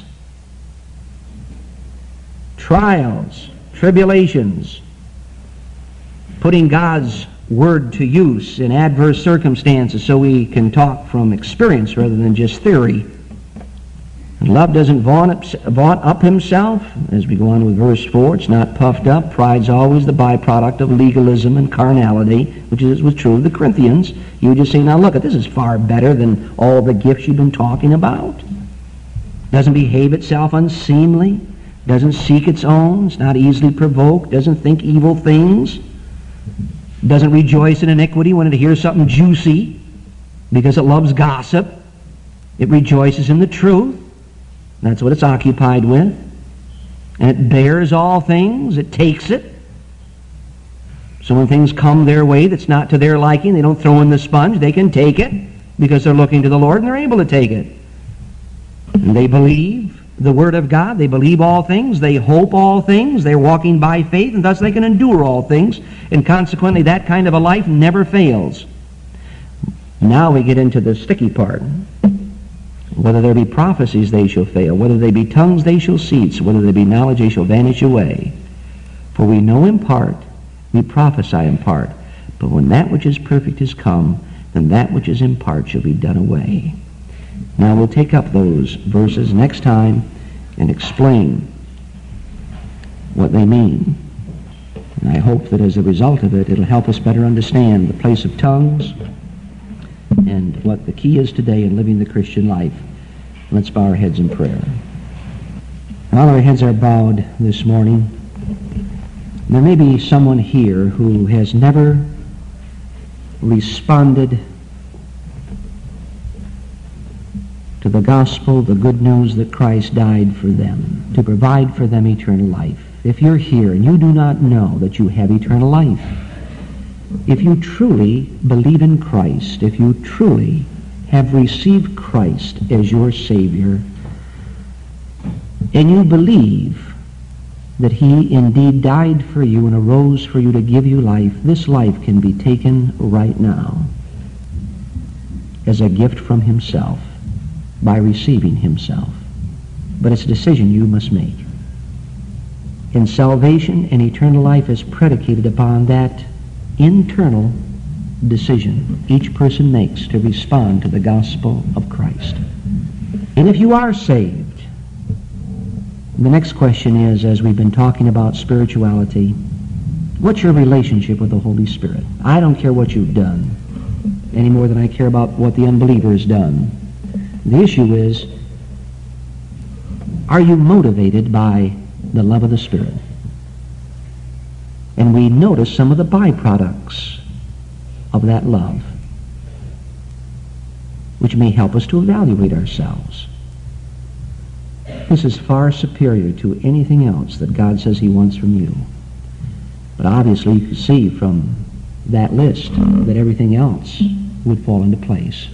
trials, tribulations, putting God's Word to use in adverse circumstances so we can talk from experience rather than just theory. And love doesn't vaunt up himself. As we go on with verse 4, it's not puffed up. Pride's always the byproduct of legalism and carnality, which was true of the Corinthians. You would just say, "Now look, this is far better than all the gifts you've been talking about." Doesn't behave itself unseemly. Doesn't seek its own. It's not easily provoked. Doesn't think evil things. Doesn't rejoice in iniquity when it hears something juicy because it loves gossip. It rejoices in the truth. That's what it's occupied with. And it bears all things. It takes it. So when things come their way that's not to their liking, they don't throw in the sponge. They can take it because they're looking to the Lord and they're able to take it. And they believe the Word of God. They believe all things. They hope all things. They're walking by faith, and thus they can endure all things. And consequently, that kind of a life never fails. Now we get into the sticky part. Whether there be prophecies, they shall fail. Whether they be tongues, they shall cease. Whether there be knowledge, they shall vanish away. For we know in part, we prophesy in part. But when that which is perfect is come, then that which is in part shall be done away. Now we'll take up those verses next time and explain what they mean. And I hope that as a result of it, it'll help us better understand the place of tongues and what the key is today in living the Christian life. Let's bow our heads in prayer. While our heads are bowed this morning, there may be someone here who has never responded to the gospel, the good news that Christ died for them, to provide for them eternal life. If you're here and you do not know that you have eternal life, if you truly believe in Christ, if you truly have received Christ as your Savior, and you believe that He indeed died for you and arose for you to give you life, this life can be taken right now as a gift from Himself by receiving Himself. But it's a decision you must make. And salvation and eternal life is predicated upon that internal decision each person makes to respond to the gospel of Christ. And if you are saved, the next question is, as we've been talking about spirituality, what's your relationship with the Holy Spirit? I don't care what you've done any more than I care about what the unbeliever has done. The issue is, are you motivated by the love of the Spirit? And we notice some of the byproducts of that love, which may help us to evaluate ourselves. This is far superior to anything else that God says He wants from you. But obviously you can see from that list that everything else would fall into place.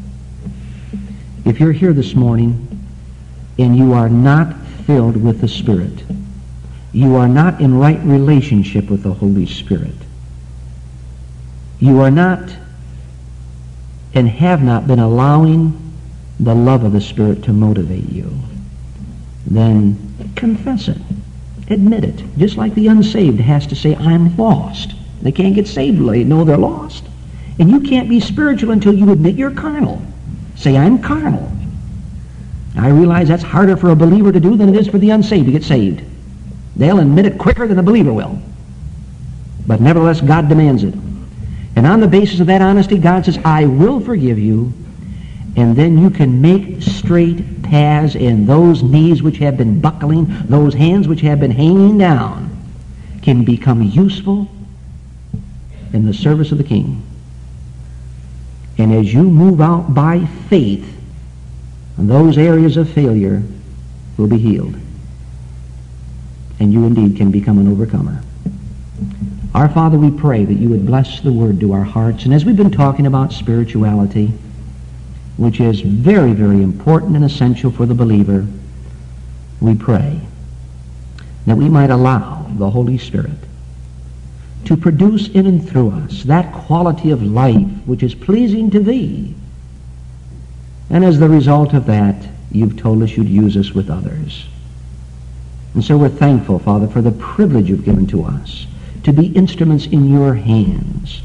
If you're here this morning and you are not filled with the Spirit, you are not in right relationship with the Holy Spirit, you are not and have not been allowing the love of the Spirit to motivate you, then confess it. Admit it. Just like the unsaved has to say, I'm lost. They can't get saved until they know they're lost. And you can't be spiritual until you admit you're carnal. Say, I'm carnal. I realize that's harder for a believer to do than it is for the unsaved to get saved. They'll admit it quicker than a believer will. But nevertheless, God demands it. And on the basis of that honesty, God says, I will forgive you. And then you can make straight paths, and those knees which have been buckling, those hands which have been hanging down, can become useful in the service of the King. And as you move out by faith, those areas of failure will be healed. And you indeed can become an overcomer. Our Father, we pray that you would bless the word to our hearts. And as we've been talking about spirituality, which is very, very important and essential for the believer, we pray that we might allow the Holy Spirit to produce in and through us that quality of life which is pleasing to Thee. And as the result of that, you've told us you'd use us with others. And so we're thankful, Father, for the privilege you've given to us to be instruments in your hands,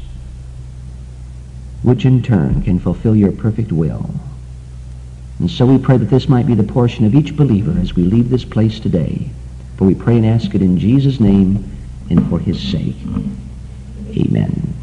which in turn can fulfill your perfect will. And so we pray that this might be the portion of each believer as we leave this place today. For we pray and ask it in Jesus' name and for his sake. Amen.